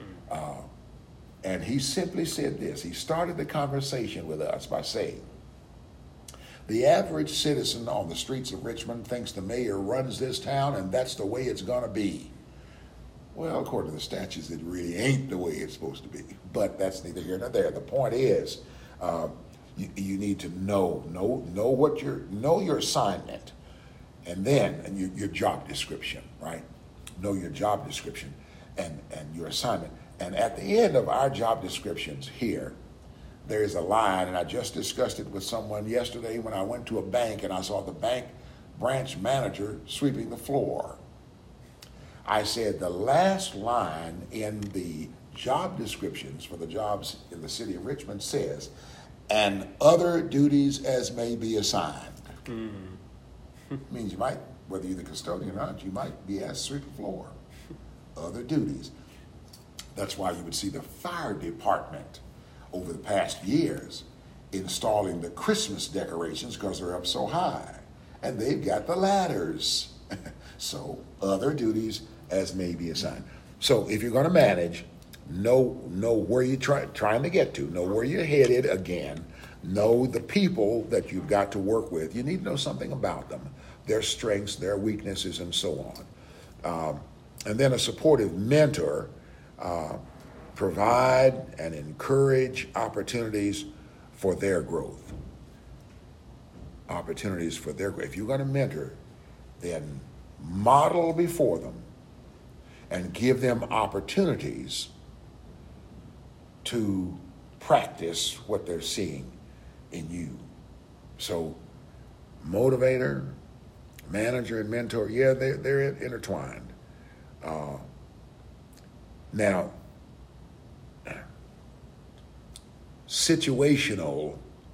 And he simply said this. He started the conversation with us by saying, the average citizen on the streets of Richmond thinks the mayor runs this town and that's the way it's going to be. Well, according to the statutes, it really ain't the way it's supposed to be. But that's neither here nor there. The point is, you need to know your assignment, and then your job description, right? Know your job description and your assignment. And at the end of our job descriptions here, there is a line, and I just discussed it with someone yesterday when I went to a bank and I saw the bank branch manager sweeping the floor. I said the last line in the job descriptions for the jobs in the city of Richmond says, and other duties as may be assigned. Means you might, whether you're the custodian or not, you might be asked to sweep the floor. Other duties. That's why you would see the fire department over the past years installing the Christmas decorations because they're up so high. And they've got the ladders. So other duties as may be assigned. So if you're going to manage, know where you're trying to get to, know where you're headed again, know the people that you've got to work with. You need to know something about them, their strengths, their weaknesses, and so on. And then a supportive mentor, provide and encourage opportunities for their growth. Opportunities for their growth. If you're going to mentor, then model before them and give them opportunities to practice what they're seeing in you. So motivator, manager, and mentor, yeah, they're intertwined. Now, situational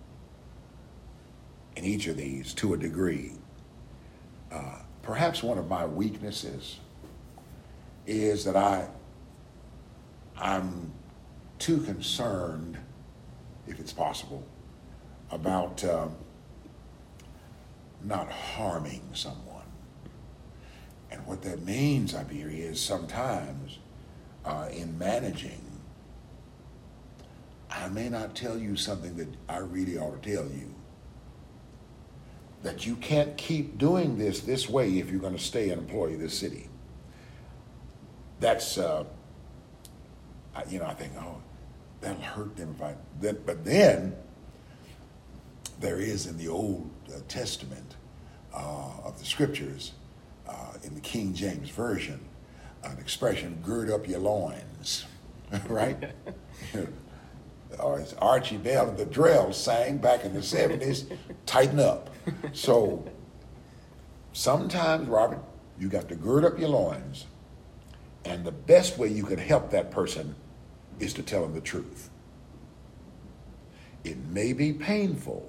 in each of these to a degree. Perhaps one of my weaknesses is that I'm too concerned, if it's possible, about not harming someone. And what that means, Abir, is sometimes in managing, I may not tell you something that I really ought to tell you. That you can't keep doing this way if you're going to stay an employee of this city. That's, I think, oh, that'll hurt them but then there is in the Old Testament of the scriptures, in the King James Version, an expression, gird up your loins, right? Or as Archie Bell and the Drells sang back in the 70s, tighten up. So sometimes, Robert, you got to gird up your loins, and the best way you can help that person is to tell them the truth. It may be painful.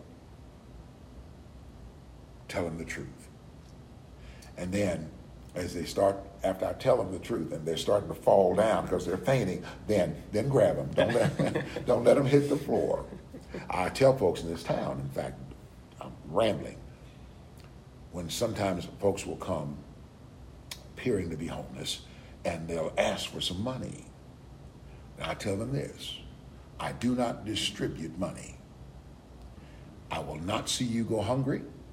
Tell them the truth. And then as they start, after I tell them the truth and they're starting to fall down because they're fainting, then grab them. Don't let them hit the floor. I tell folks in this town, in fact, I'm rambling, when sometimes folks will come appearing to be homeless and they'll ask for some money. And I tell them this, I do not distribute money. I will not see you go hungry.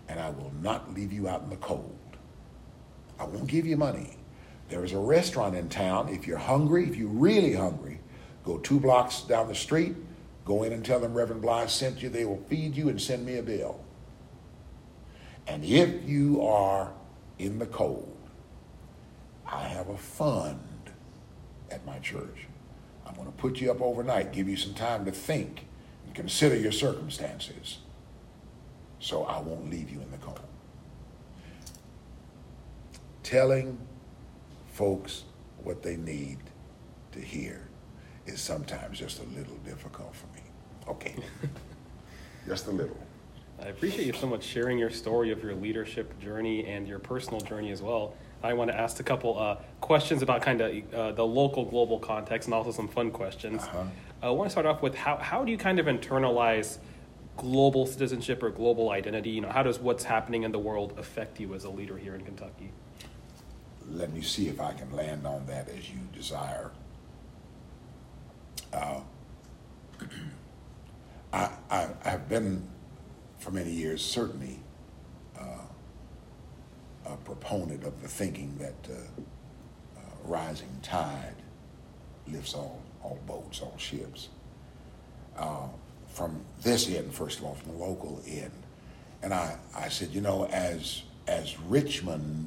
and I will not leave you out in the cold. I won't give you money. There is a restaurant in town. If you're hungry, if you're really hungry, go 2 blocks down the street, go in and tell them Reverend Blythe sent you. They will feed you and send me a bill. And if you are in the cold, I have a fund at my church. I'm going to put you up overnight, give you some time to think and consider your circumstances, so I won't leave you in the cold. Telling folks what they need to hear is sometimes just a little difficult for me. Okay, just a little. I appreciate you so much sharing your story of your leadership journey and your personal journey as well. I want to ask a couple questions about kind of the local global context and also some fun questions. I want to start off with how do you kind of internalize global citizenship or global identity? You know, how does what's happening in the world affect you as a leader here in Kentucky? Let me see if I can land on that as you desire. I have been for many years certainly a proponent of the thinking that rising tide lifts all boats, all ships. From this end, first of all, from the local end. And I said, you know, as Richmond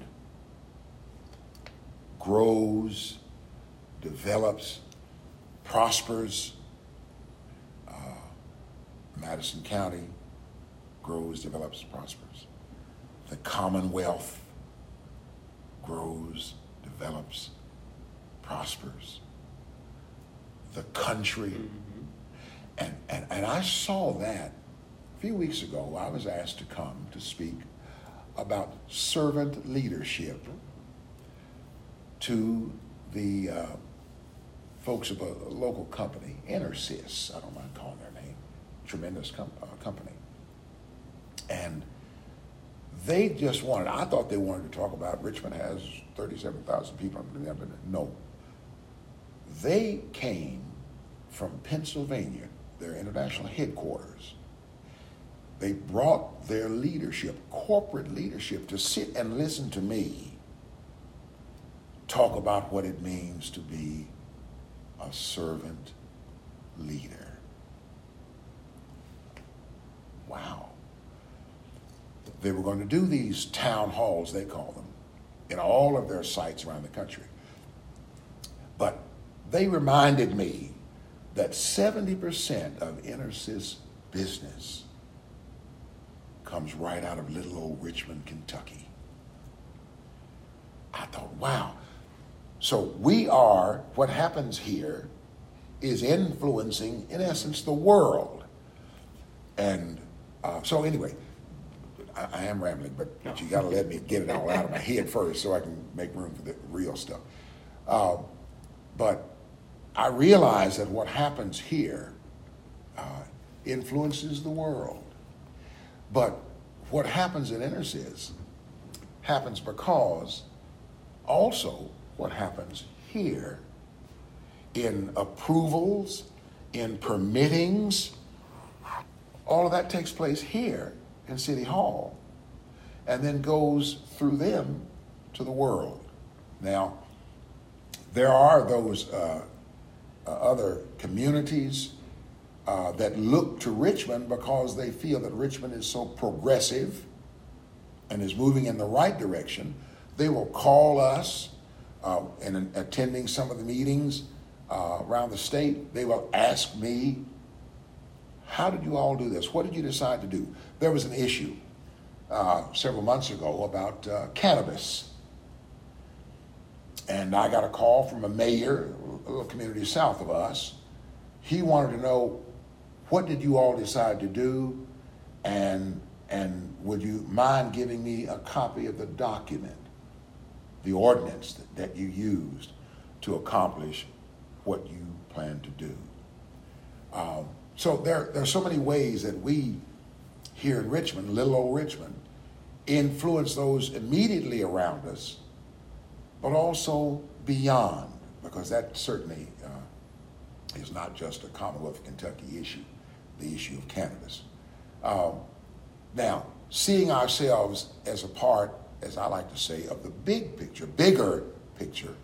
grows, develops, prospers, Madison County grows, develops, prospers. The Commonwealth grows, develops, prospers. The country. And I saw that a few weeks ago. I was asked to come to speak about servant leadership to the folks of a local company, Intersys, I don't mind calling their name, tremendous company. And they just wanted, I thought they wanted to talk about Richmond has 37,000 people. No. They came from Pennsylvania, their international headquarters. They brought their leadership, corporate leadership, to sit and listen to me talk about what it means to be a servant leader. Wow. They were going to do these town halls, they call them, in all of their sites around the country. But they reminded me that 70% of Intersys business comes right out of little old Richmond, Kentucky. I thought, wow. So what happens here is influencing, in essence, the world. And so anyway, I am rambling, but you got to let me get it all out of my head first so I can make room for the real stuff. But I realize that what happens here influences the world. But what happens in Intersys happens because also what happens here in approvals, in permittings, all of that takes place here in City Hall and then goes through them to the world. Now, there are those other communities that look to Richmond because they feel that Richmond is so progressive and is moving in the right direction. They will call us and attending some of the meetings around the state. They will ask me, how did you all do this? What did you decide to do? There was an issue several months ago about cannabis. And I got a call from a mayor, a little community south of us. He wanted to know, what did you all decide to do? And would you mind giving me a copy of the document, the ordinance that you used to accomplish what you plan to do? So there are so many ways that we here in Richmond, little old Richmond, influence those immediately around us, but also beyond, because that certainly is not just a Commonwealth of Kentucky issue, the issue of cannabis. Now, seeing ourselves as a part, as I like to say, of the big picture, bigger picture.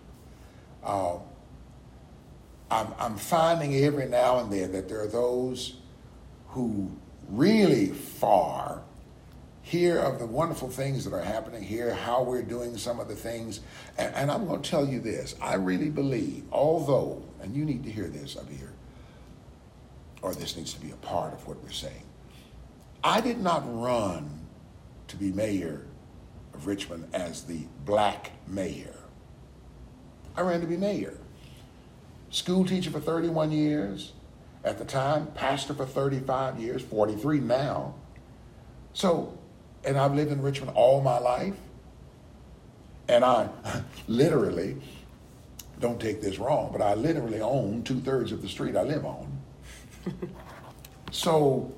I'm finding every now and then that there are those who really far hear of the wonderful things that are happening here, how we're doing some of the things. And I'm going to tell you this. I really believe, although, and you need to hear this up here, or this needs to be a part of what we're saying. I did not run to be mayor of Richmond as the black mayor. I ran to be mayor. School teacher for 31 years. At the time, pastor for 35 years, 43 now. So, and I've lived in Richmond all my life. And I literally, don't take this wrong, but I literally own 2/3 of the street I live on. So,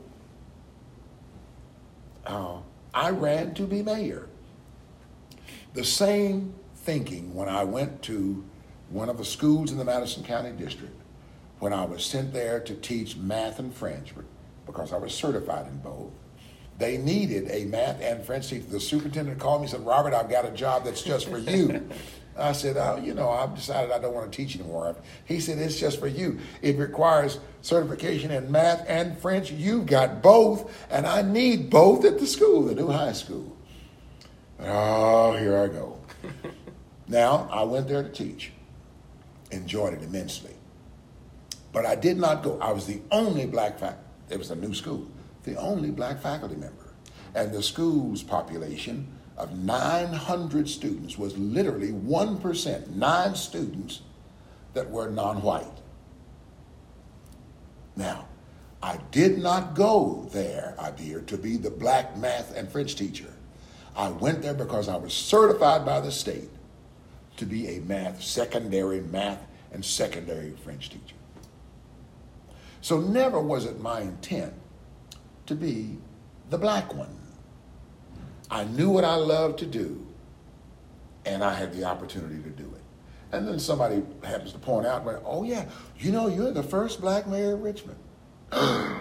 I ran to be mayor. The same thinking when I went to one of the schools in the Madison County District, when I was sent there to teach math and French, because I was certified in both. They needed a math and French teacher. The superintendent called me and said, "Robert, I've got a job that's just for you." I said, I've decided I don't want to teach anymore. He said, "It's just for you. It requires certification in math and French. You've got both, and I need both at the school, the new high school." Oh, here I go. Now, I went there to teach. Enjoyed it immensely. But I did not go. I was the only black faculty. It was a new school. The only black faculty member. And the school's population of 900 students was literally 1%, 9 students that were non-white. Now, I did not go there, Abir, to be the black math and French teacher. I went there because I was certified by the state to be a secondary math and secondary French teacher. So never was it my intent to be the black one. I knew what I loved to do, and I had the opportunity to do it. And then somebody happens to point out, "Oh yeah, you're the first black mayor of Richmond." I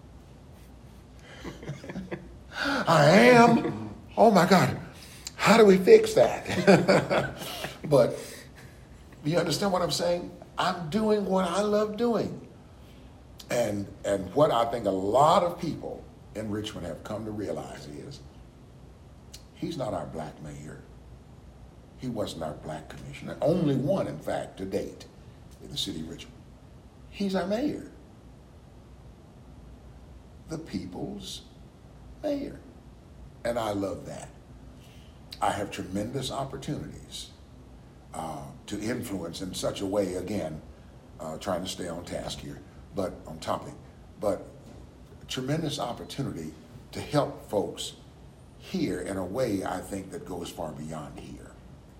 am? Oh my God, how do we fix that? But you understand what I'm saying? I'm doing what I love doing. And what I think a lot of people in Richmond have come to realize is, he's not our black mayor. He wasn't our black commissioner. Only one, in fact, to date in the city of Richmond. He's our mayor. The people's mayor. And I love that. I have tremendous opportunities to influence in such a way, again, trying to stay on task here, but on topic, but tremendous opportunity to help folks here in a way I think that goes far beyond here.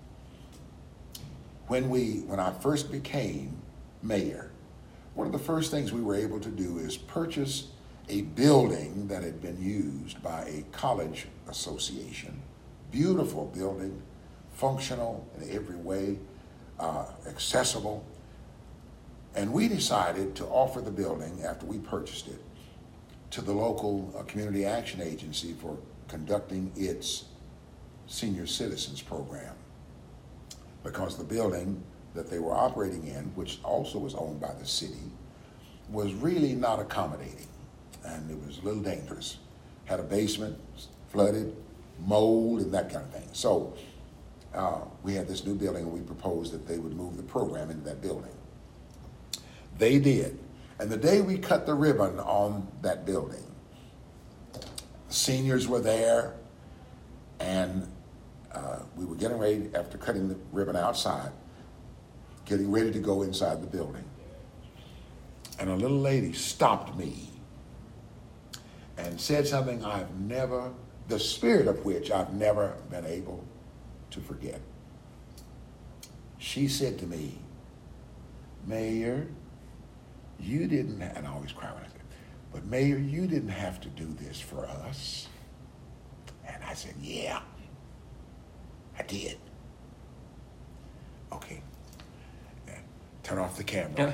When I first became mayor, one of the first things we were able to do is purchase a building that had been used by a college association. Beautiful building, functional in every way, accessible. And we decided to offer the building, after we purchased it, to the local community action agency for conducting its senior citizens program. Because the building that they were operating in, which also was owned by the city, was really not accommodating. And it was a little dangerous. Had a basement, flooded, mold, and that kind of thing. So we had this new building, and we proposed that they would move the program into that building. They did. And the day we cut the ribbon on that building, the seniors were there, and we were getting ready, after cutting the ribbon outside, getting ready to go inside the building. And a little lady stopped me and said something the spirit of which I've never been able to forget. She said to me, "Mayor, you didn't," and I always cry when I say it, "but Mayor, you didn't have to do this for us." And I said, "Yeah, I did." Okay, turn off the camera.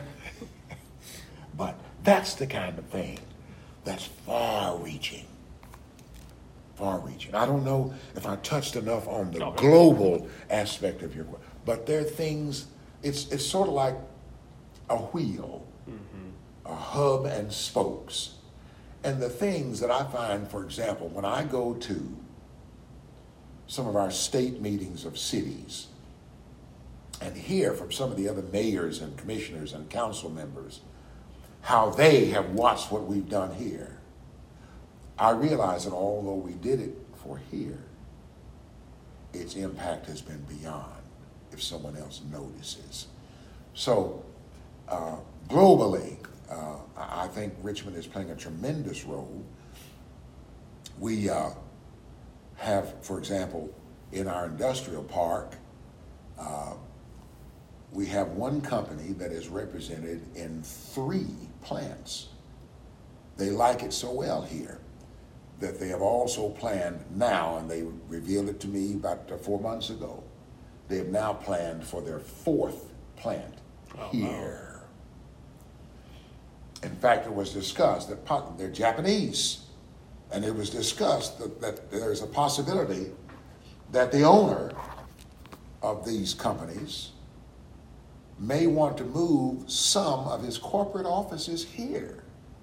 But that's the kind of thing that's far-reaching. far-reaching. I don't know if I touched enough on the Okay. global aspect of your question, but there are things. It's sort of like a wheel, a hub and spokes, and the things that I find, for example, when I go to some of our state meetings of cities and hear from some of the other mayors and commissioners and council members how they have watched what we've done here, I realize that although we did it for here, its impact has been beyond if someone else notices. So globally, I think Richmond is playing a tremendous role. We have, for example, in our industrial park, we have one company that is represented in 3 plants. They like it so well here that they have also planned now, and they revealed it to me about 4 months ago, they have now planned for their 4th plant here. Wow. In fact, it was discussed that they're Japanese, and it was discussed that there's a possibility that the owner of these companies may want to move some of his corporate offices here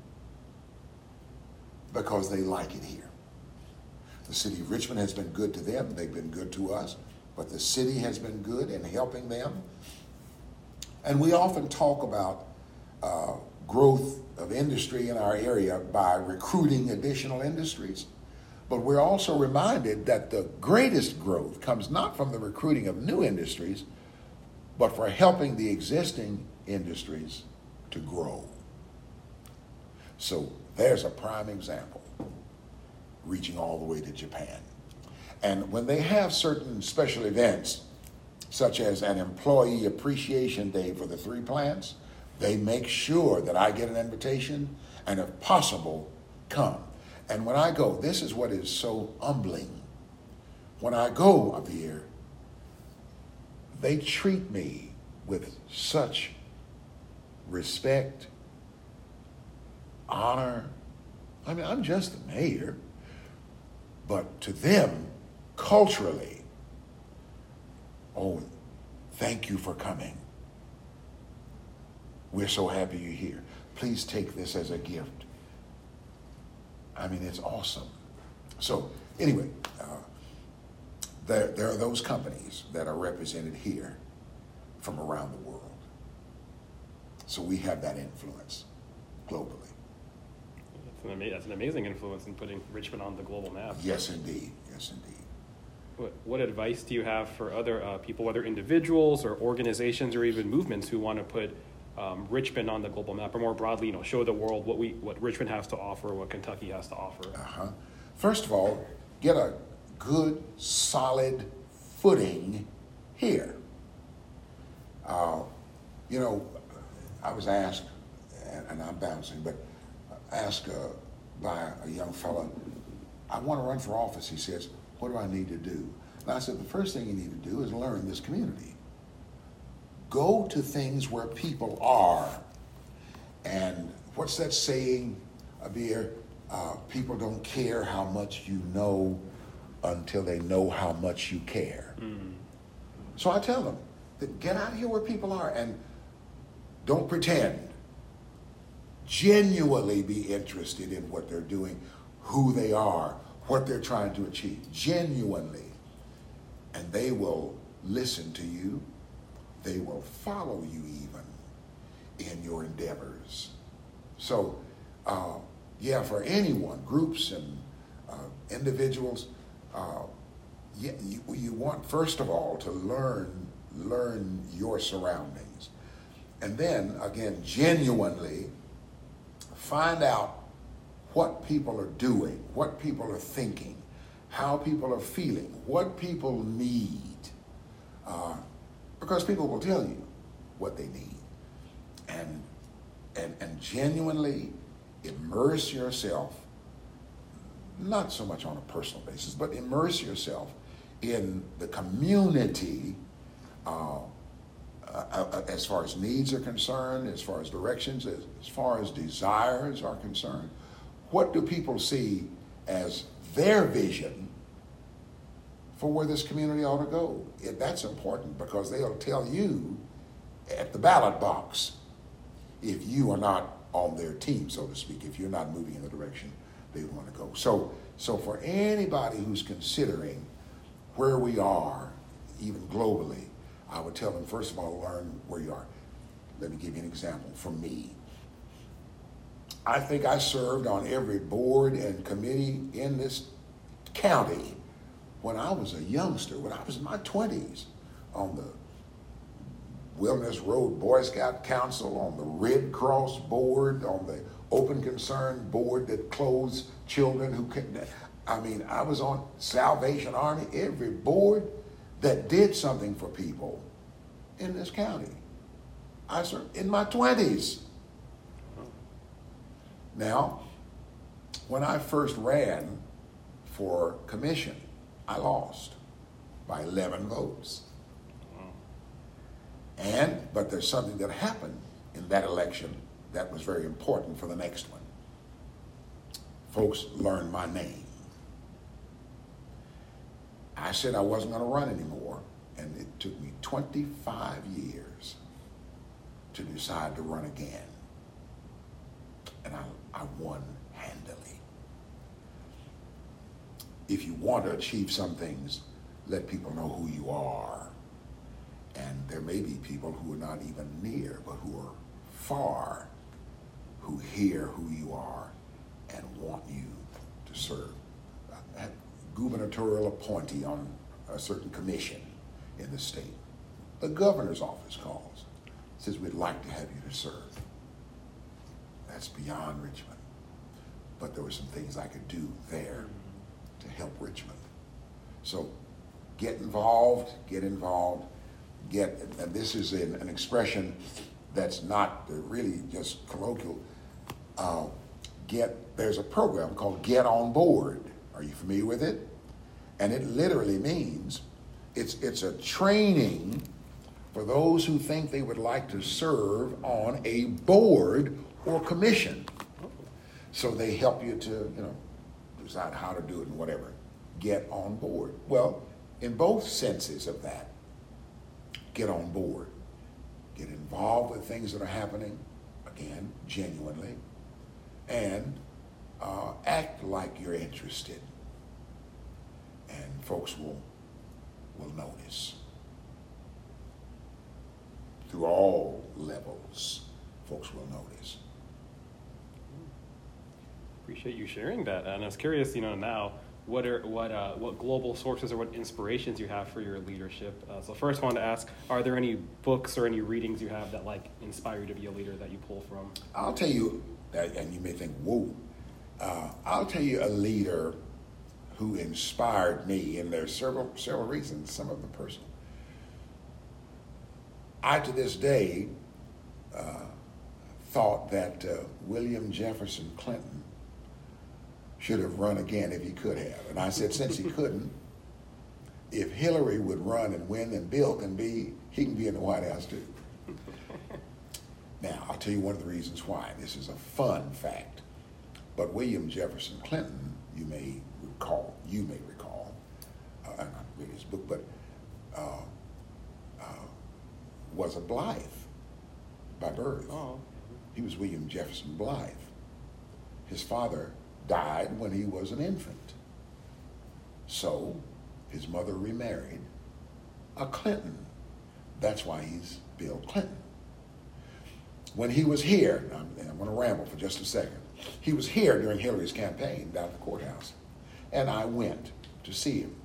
because they like it here. The city of Richmond has been good to them. They've been good to us, but the city has been good in helping them. And we often talk about growth of industry in our area by recruiting additional industries. But we're also reminded that the greatest growth comes not from the recruiting of new industries, but for helping the existing industries to grow. So there's a prime example, reaching all the way to Japan. And when they have certain special events, such as an employee appreciation day for the 3 plants, they make sure that I get an invitation and, if possible, come. And when I go, this is what is so humbling. When I go up here, they treat me with such respect, honor. I mean, I'm just the mayor, but to them, culturally, oh, thank you for coming. We're so happy you're here. Please take this as a gift. I mean, it's awesome. So anyway, there are those companies that are represented here from around the world. So we have that influence globally. That's an amazing influence in putting Richmond on the global map. Yes, indeed. Yes, indeed. What advice do you have for other people, whether individuals or organizations or even movements who want to put Richmond on the global map, or more broadly, show the world what Richmond has to offer, what Kentucky has to offer? First of all, get a good, solid footing here. I was asked, and I'm bouncing, but asked by a young fella, I want to run for office. He says, what do I need to do? And I said, the first thing you need to do is learn this community. Go to things where people are. And what's that saying, Abir? People don't care how much you know until they know how much you care. So I tell them, that get out here where people are and don't pretend. Genuinely be interested in what they're doing, who they are, what they're trying to achieve. Genuinely. And they will listen to you. They will follow you even in your endeavors. So, for anyone, groups and individuals, you want, first of all, to learn your surroundings. And then, again, genuinely find out what people are doing, what people are thinking, how people are feeling, what people need. Because people will tell you what they need. And genuinely immerse yourself, not so much on a personal basis, but immerse yourself in the community as far as needs are concerned, as far as directions, as far as desires are concerned. What do people see as their vision for where this community ought to go. That's important because they'll tell you at the ballot box if you are not on their team, so to speak, if you're not moving in the direction they want to go. So for anybody who's considering where we are, even globally, I would tell them, first of all, learn where you are. Let me give you an example from me. I think I served on every board and committee in this county when I was a youngster, when I was in my 20s, on the Wilderness Road Boy Scout Council, on the Red Cross board, on the Open Concern board that clothes children who couldn't. I mean, I was on Salvation Army, every board that did something for people in this county. I served in my 20s. Now, when I first ran for commission, I lost by 11 votes. But there's something that happened in that election that was very important for the next one. Folks learned my name. I said I wasn't going to run anymore, and it took me 25 years to decide to run again. And I won handily. If you want to achieve some things, let people know who you are. And there may be people who are not even near, but who are far, who hear who you are and want you to serve. A gubernatorial appointee on a certain commission in the state. The governor's office calls, says, we'd like to have you to serve. That's beyond Richmond. But there were some things I could do there to help Richmond. So get involved, and this is an expression that's not really just colloquial. There's a program called Get On Board. Are you familiar with it? And it literally means it's a training for those who think they would like to serve on a board or commission. So they help you to, decide how to do it and whatever. Get on board. Well, in both senses of that, get on board. Get involved with things that are happening, again, genuinely, and act like you're interested. And folks will notice. Through all levels, folks will notice. Appreciate you sharing that. And I was curious, now, what global sources or what inspirations you have for your leadership. So first I wanted to ask, are there any books or any readings you have that inspire you to be a leader that you pull from? I'll tell you, and you may think, whoa, I'll tell you a leader who inspired me, and there's several reasons, some of them personal. I, to this day, thought that William Jefferson Clinton should have run again if he could have. And I said, since he couldn't, if Hillary would run and win, then Bill he can be in the White House too. Now, I'll tell you one of the reasons why. This is a fun fact. But William Jefferson Clinton, you may recall, I'm not reading his book, but was a Blythe by birth. Oh. He was William Jefferson Blythe. His father died when he was an infant. So his mother remarried a Clinton. That's why he's Bill Clinton. When he was here, and I'm going to ramble for just a second, he was here during Hillary's campaign down at the courthouse, and I went to see him.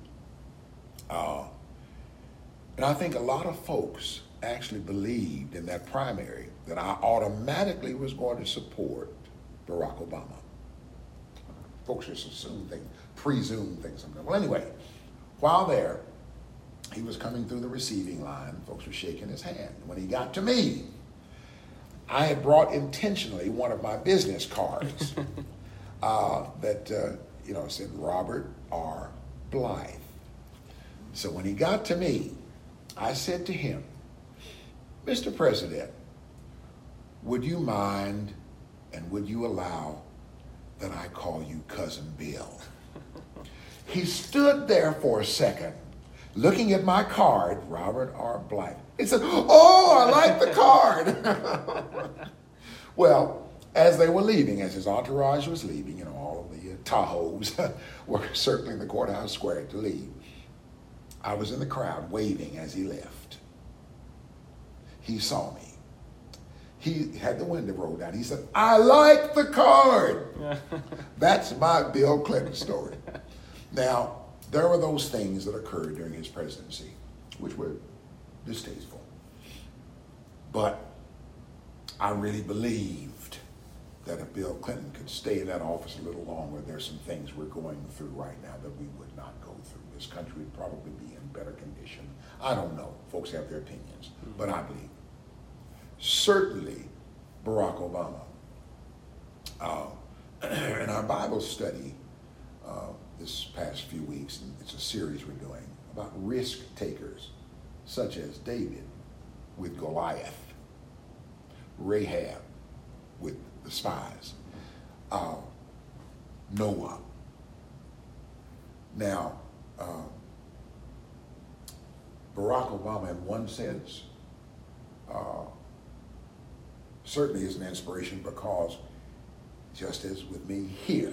And I think a lot of folks actually believed in that primary that I automatically was going to support Barack Obama. Folks just presume things. Well, anyway, while there, he was coming through the receiving line. Folks were shaking his hand. When he got to me, I had brought intentionally one of my business cards that said Robert R. Blythe. So when he got to me, I said to him, Mr. President, would you mind and would you allow that I call you Cousin Bill? He stood there for a second, looking at my card, Robert R. Blythe. He said, "Oh, I like the card." Well, as they were leaving, as his entourage was leaving, all of the Tahoes were circling the courthouse square to leave, I was in the crowd waving as he left. He saw me. He had the window rolled down. He said, "I like the card." That's my Bill Clinton story. Now, there were those things that occurred during his presidency, which were distasteful. But I really believed that if Bill Clinton could stay in that office a little longer, there's some things we're going through right now that we would not go through. This country would probably be in better condition. I don't know. Folks have their opinions, but I believe. Certainly, Barack Obama. In our Bible study this past few weeks, and it's a series we're doing about risk takers, such as David with Goliath, Rahab with the spies, Noah. Now, Barack Obama, in one sense, certainly is an inspiration because, just as with me here,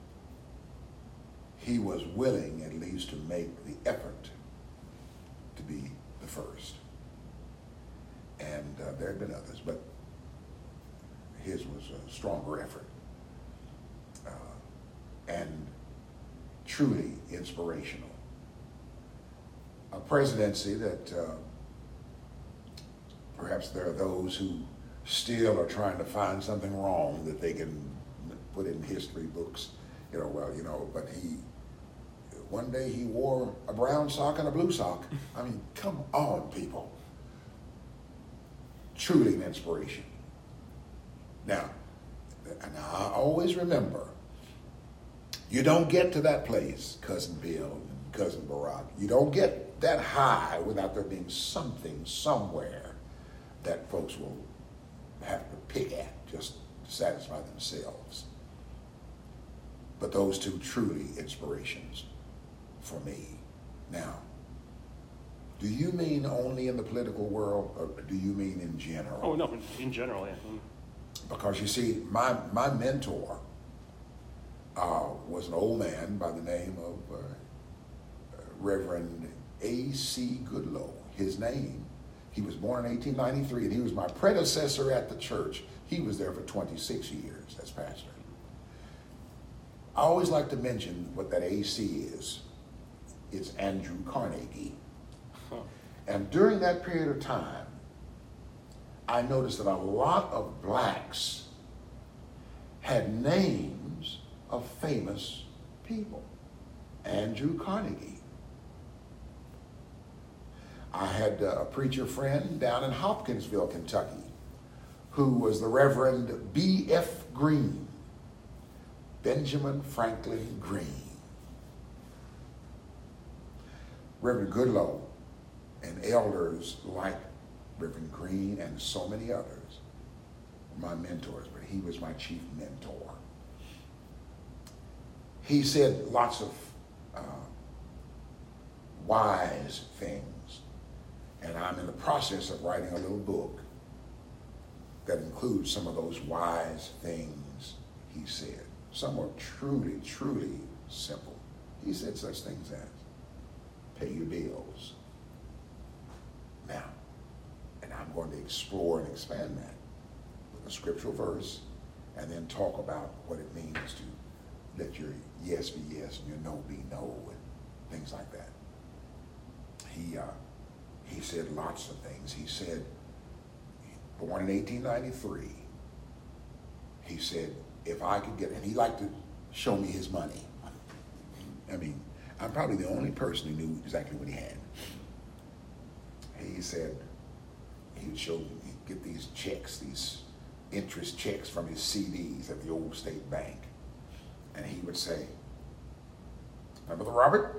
he was willing at least to make the effort to be the first. And there have been others, but his was a stronger effort and truly inspirational. A presidency that perhaps there are those who still are trying to find something wrong that they can put in history books, but one day he wore a brown sock and a blue sock. I mean, come on, people. Truly an inspiration. Now, I always remember, you don't get to that place, Cousin Bill and Cousin Barack. You don't get that high without there being something somewhere that folks will have to pick at just to satisfy themselves. But those two truly inspirations for me. Now, do you mean only in the political world, or do you mean in general? Oh, no, in general, yeah. Because you see, my mentor was an old man by the name of Reverend A.C. Goodloe. His name, he was born in 1893, and he was my predecessor at the church. He was there for 26 years as pastor. I always like to mention what that AC is. It's Andrew Carnegie. And during that period of time, I noticed that a lot of blacks had names of famous people. Andrew Carnegie. I had a preacher friend down in Hopkinsville, Kentucky, who was the Reverend B.F. Green, Benjamin Franklin Green. Reverend Goodloe and elders like Reverend Green and so many others were my mentors, but he was my chief mentor. He said lots of wise things, and I'm in the process of writing a little book that includes some of those wise things he said. Some were truly, truly simple. He said such things as, pay your bills. Now, and I'm going to explore and expand that with a scriptural verse and then talk about what it means to let your yes be yes and your no be no and things like that. He said lots of things. He said, born in 1893, he said, if I could get, and he liked to show me his money. I mean, I'm probably the only person who knew exactly what he had. He said he would show me, he'd get these checks, these interest checks from his CDs at the old state bank. And he would say, "My brother Robert,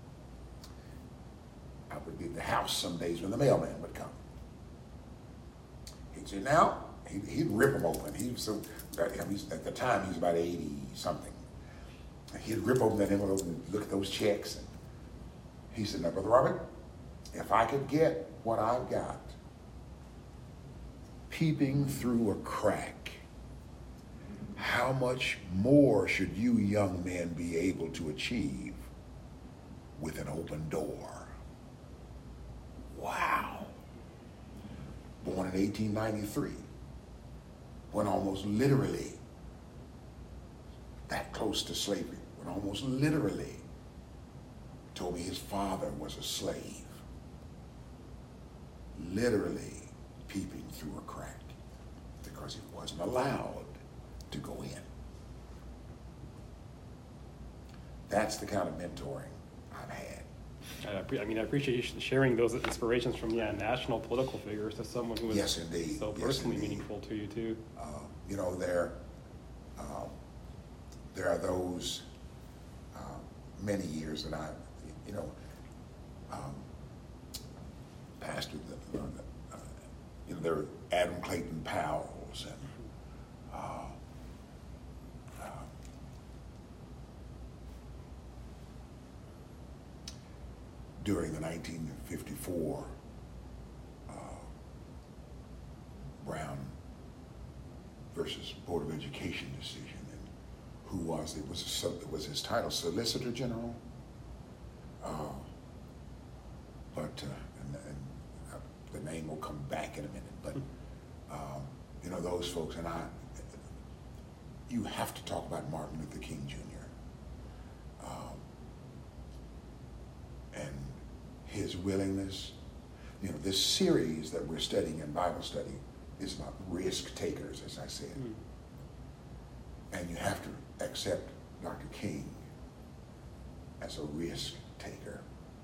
I would be at the house some days when the mailman would come. He'd say, now, he'd rip them open. He was so, at the time he was about 80 something. He'd rip open that envelope and look at those checks. And he said, now, Brother Robert, if I could get what I've got peeping through a crack, how much more should you young men be able to achieve with an open door? Wow. Born in 1893, when almost literally that close to slavery, when almost literally told me his father was a slave, literally peeping through a crack because he wasn't allowed to go in. That's the kind of mentoring I've had. I appreciate you sharing those inspirations from national political figures to someone who was yes, indeed. so personally meaningful to you too. There are those many years that I, pastored. There were Adam Clayton Powell's and during the 1954 Brown versus Board of Education decision, and who was it? Was his title Solicitor General? The name will come back in a minute. But those folks, and you have to talk about Martin Luther King Jr. And his willingness. This series that we're studying in Bible study is about risk takers, as I said. And you have to accept Dr. King as a risk taker,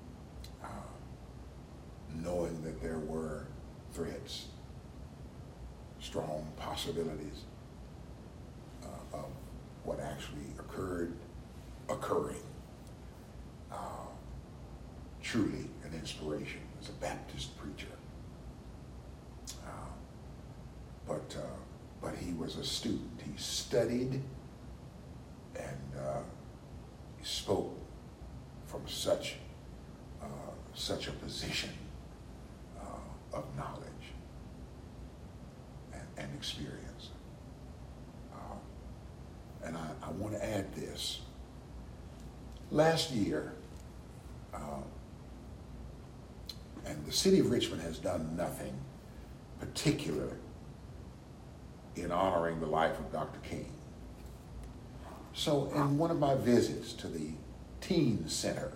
knowing that there were threats, strong possibilities of what actually occurring. Truly an inspiration as a Baptist preacher. But he was a student. He studied and he spoke from such a position of knowledge and experience. And I want to add this. Last year, and the city of Richmond has done nothing particular in honoring the life of Dr. King. So in one of my visits to the teen center,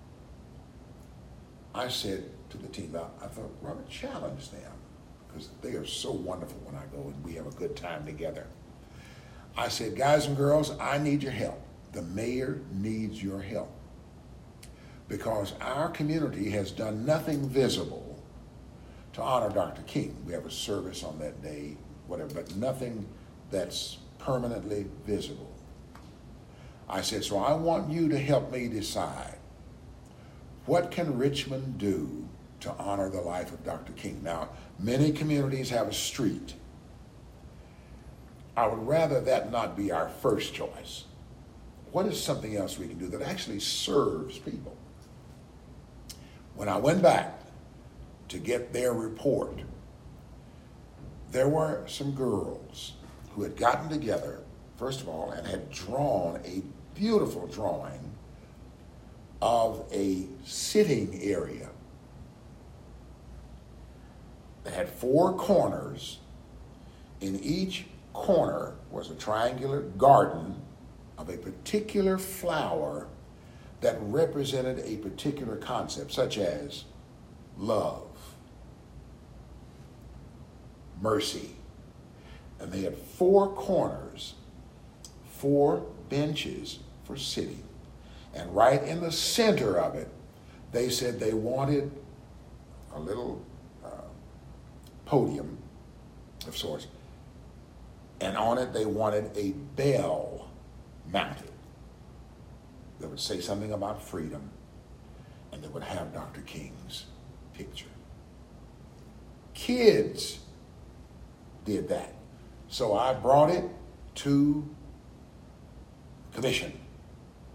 I said to the team, I thought, Robert, challenge them, because they are so wonderful when I go and we have a good time together. I said, guys and girls, I need your help. The mayor needs your help, because our community has done nothing visible to honor Dr. King. We have a service on that day, whatever, but nothing that's permanently visible. I said, so I want you to help me decide, what can Richmond do to honor the life of Dr. King? Now, many communities have a street. I would rather that not be our first choice. What is something else we can do that actually serves people? When I went back to get their report, there were some girls who had gotten together, first of all, and had drawn a beautiful drawing of a sitting area that had 4 corners. In each corner was a triangular garden of a particular flower that represented a particular concept, such as love, mercy. And they had 4 corners, 4 benches for sitting. And right in the center of it, they said they wanted a little podium of sorts. And on it, they wanted a bell mounted that would say something about freedom, and that would have Dr. King's picture. Kids did that. So I brought it to commission,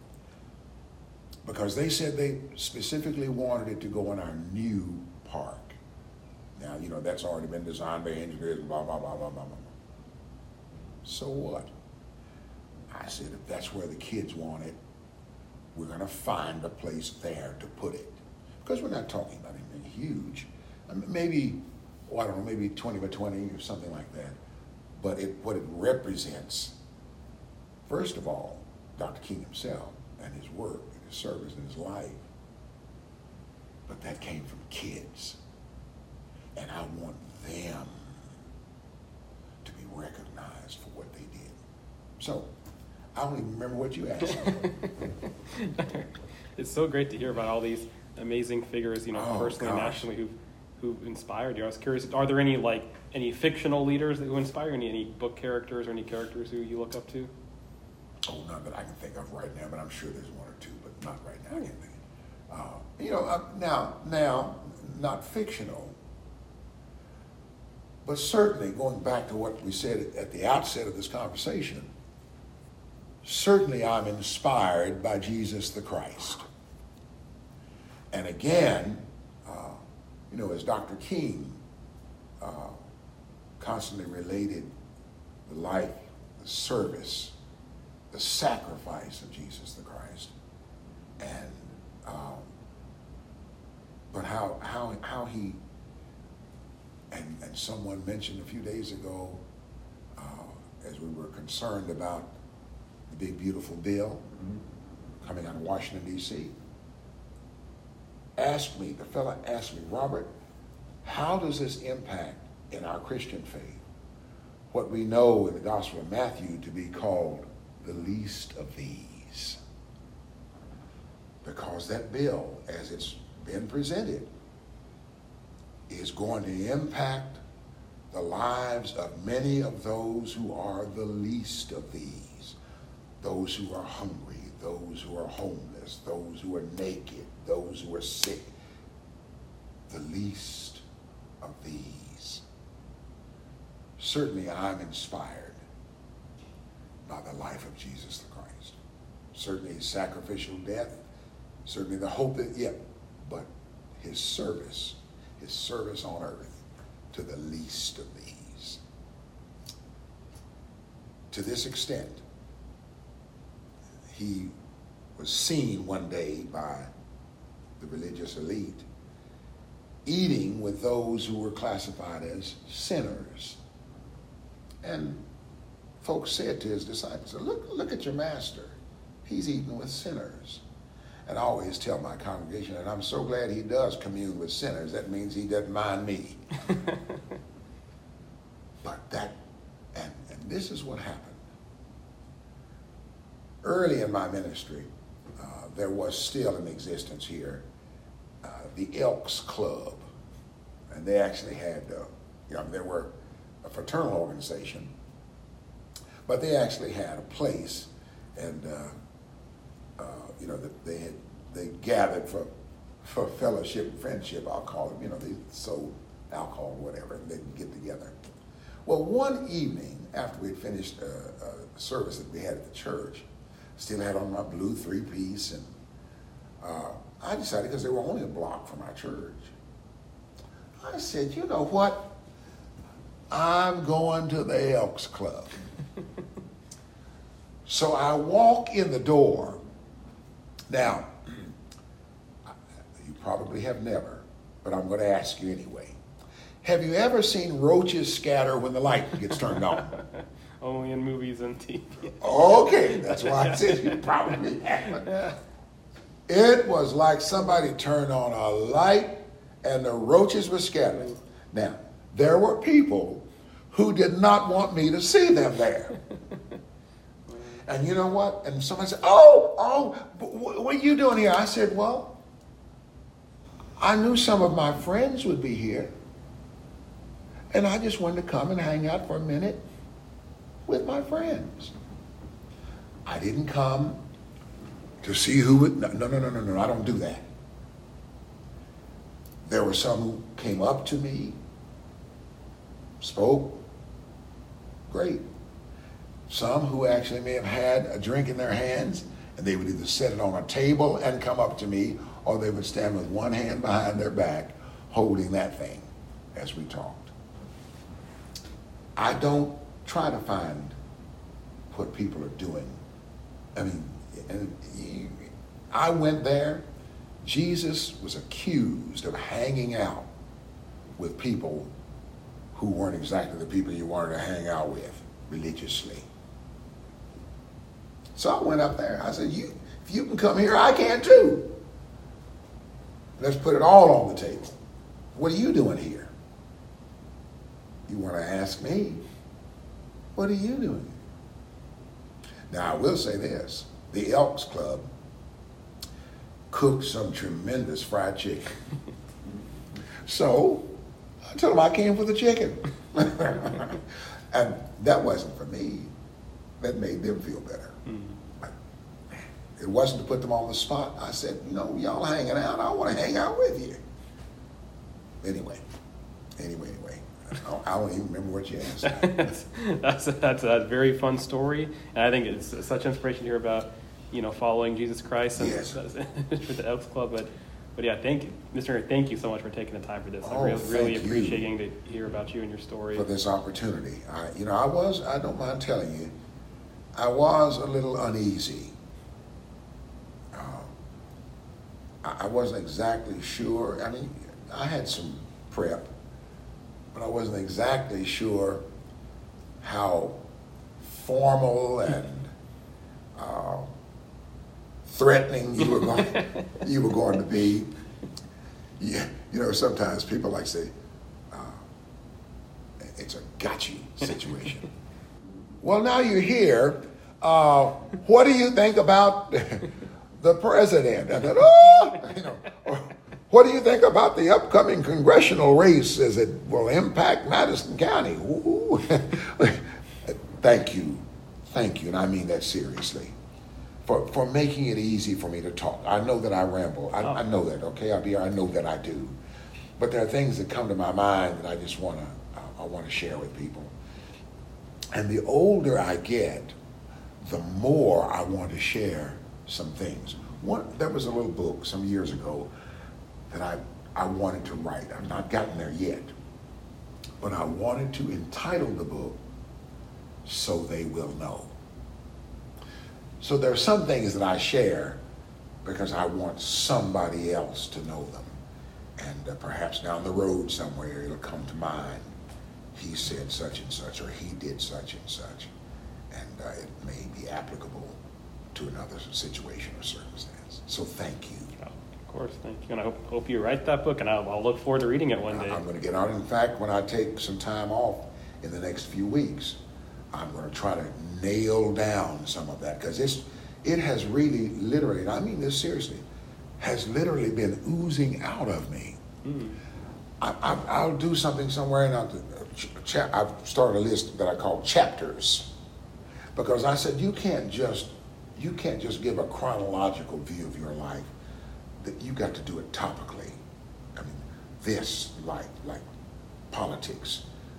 because they said they specifically wanted it to go in our new park. Now, that's already been designed by engineers and blah, blah, blah, blah, blah, blah. So what? I said, if that's where the kids want it, we're going to find a place there to put it. Because we're not talking about anything huge. Maybe, I don't know, maybe 20 by 20 or something like that. But what it represents, first of all, Dr. King himself and his work and his service and his life. But that came from kids. And I want them to be recognized for what they did. So, I don't even remember what you asked me. It's so great to hear about all these amazing figures, personally and nationally who've inspired you. I was curious, are there any fictional leaders who inspire you? Any book characters or any characters who you look up to? Oh, none that I can think of right now, but I'm sure there's one or two, but not right now. I can't think. Now, not fictional, but certainly going back to what we said at the outset of this conversation, certainly I'm inspired by Jesus the Christ. And again, as Dr. King constantly related the life, the service, the sacrifice of Jesus the Christ, and but how he and someone mentioned a few days ago, as we were concerned about the big beautiful bill coming out of Washington D.C. The fella asked me, Robert, how does this impact in our Christian faith what we know in the Gospel of Matthew to be called the least of these? Because that bill, as it's been presented, is going to impact the lives of many of those who are the least of these. Those who are hungry, those who are homeless, those who are naked, those who are sick. The least of these. Certainly I'm inspired by the life of Jesus the Christ. Certainly his sacrificial death, certainly the hope but his service on earth to the least of these. To this extent, he was seen one day by the religious elite eating with those who were classified as sinners. And folks said to his disciples, look at your master. He's eating with sinners. And I always tell my congregation, and I'm so glad he does commune with sinners. That means he doesn't mind me. But and this is what happened. Early in my ministry, there was still in existence here the Elks Club. And they actually had, they were a fraternal organization, but they actually had a place, and that they gathered for fellowship and friendship, I'll call it. They sold alcohol or whatever, and they'd get together. Well, one evening after we finished a service that we had at the church, still had on my blue three-piece, and I decided, because they were only a block from our church, I said, you know what? I'm going to the Elks Club. So I walk in the door. Now, you probably have never, but I'm going to ask you anyway. Have you ever seen roaches scatter when the light gets turned on? Only in movies and TV. Okay, that's why I said you probably haven't. It was like somebody turned on a light and the roaches were scattering. Now, there were people who did not want me to see them there. And you know what? And somebody said, what are you doing here? I said, well, I knew some of my friends would be here. And I just wanted to come and hang out for a minute with my friends. I didn't come to see who would, no, I don't do that. There were some who came up to me, spoke, great. Some who actually may have had a drink in their hands And they would either set it on a table and come up to me, or they would stand with one hand behind their back holding that thing as we talked. I don't try to find what people are doing. I mean, I went there. Jesus was accused of hanging out with people who weren't exactly the people you wanted to hang out with religiously. So I went up there. I said, if you can come here, I can too. Let's put it all on the table. What are you doing here? You want to ask me, what are you doing? Now, I will say this. The Elks Club cooked some tremendous fried chicken. So I told them I came for the chicken. And that wasn't for me. That made them feel better. It wasn't to put them on the spot. I said, y'all hanging out. I want to hang out with you. Anyway. I don't even remember what you asked. That's a very fun story. And I think it's such inspiration to hear about, following Jesus Christ and yes. For the Elks Club. But yeah, thank you, Mr. Henry, thank you so much for taking the time for this. I really appreciate getting to hear about you and your story. For this opportunity. I don't mind telling you, I was a little uneasy. I wasn't exactly sure. I mean, I had some prep, but I wasn't exactly sure how formal and threatening you were going to be. Yeah, sometimes people like say, it's a got you situation. Well, now you're here. What do you think about the president? I thought, what do you think about the upcoming congressional race as it will impact Madison County? Ooh. Thank you, and I mean that seriously, for making it easy for me to talk. I know that I ramble. I know that, okay, I know that I do. But there are things that come to my mind that I just want to share with people. And the older I get, the more I want to share some things. There was a little book some years ago that I wanted to write. I've not gotten there yet. But I wanted to entitle the book, So They Will Know. So there are some things that I share because I want somebody else to know them. And perhaps down the road somewhere it'll come to mind. He said such and such, or he did such and such. And it may be applicable to another situation or circumstance. So thank you. Oh, of course, thank you. And I hope you write that book, and I'll look forward to reading it one day. I'm going to get on. In fact, when I take some time off in the next few weeks, I'm going to try to nail down some of that, because it has really literally, and I mean this seriously, has literally been oozing out of me. I'll do something somewhere, and I've started a list that I call chapters, because I said you can't just give a chronological view of your life. That you got to do it topically. I mean, this like politics,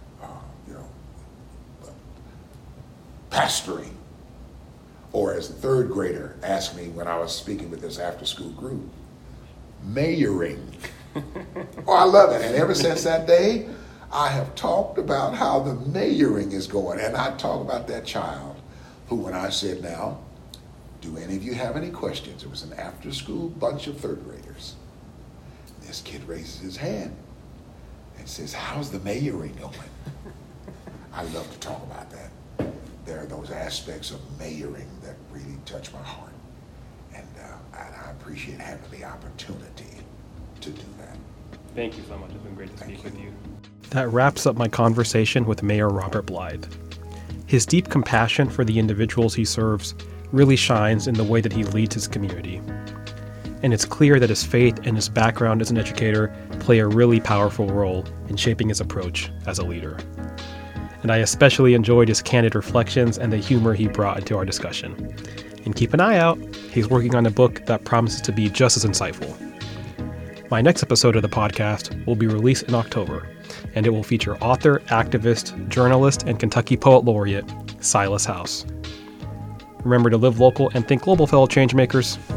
pastoring, or as the third grader asked me when I was speaking with this after-school group, mayoring. Oh, I love it. And ever since that day, I have talked about how the mayoring is going. And I talk about that child who, when I said, now, do any of you have any questions? It was an after-school bunch of third graders. This kid raises his hand and says, how's the mayoring going? I love to talk about that. There are those aspects of mayoring that really touch my heart. And I appreciate having the opportunity to do that. Thank you so much. It's been great to speak with you. That wraps up my conversation with Mayor Robert Blythe. His deep compassion for the individuals he serves really shines in the way that he leads his community. And it's clear that his faith and his background as an educator play a really powerful role in shaping his approach as a leader. And I especially enjoyed his candid reflections and the humor he brought into our discussion. And keep an eye out, he's working on a book that promises to be just as insightful. My next episode of the podcast will be released in October, and it will feature author, activist, journalist, and Kentucky Poet Laureate Silas House. Remember to live local and think global, fellow changemakers.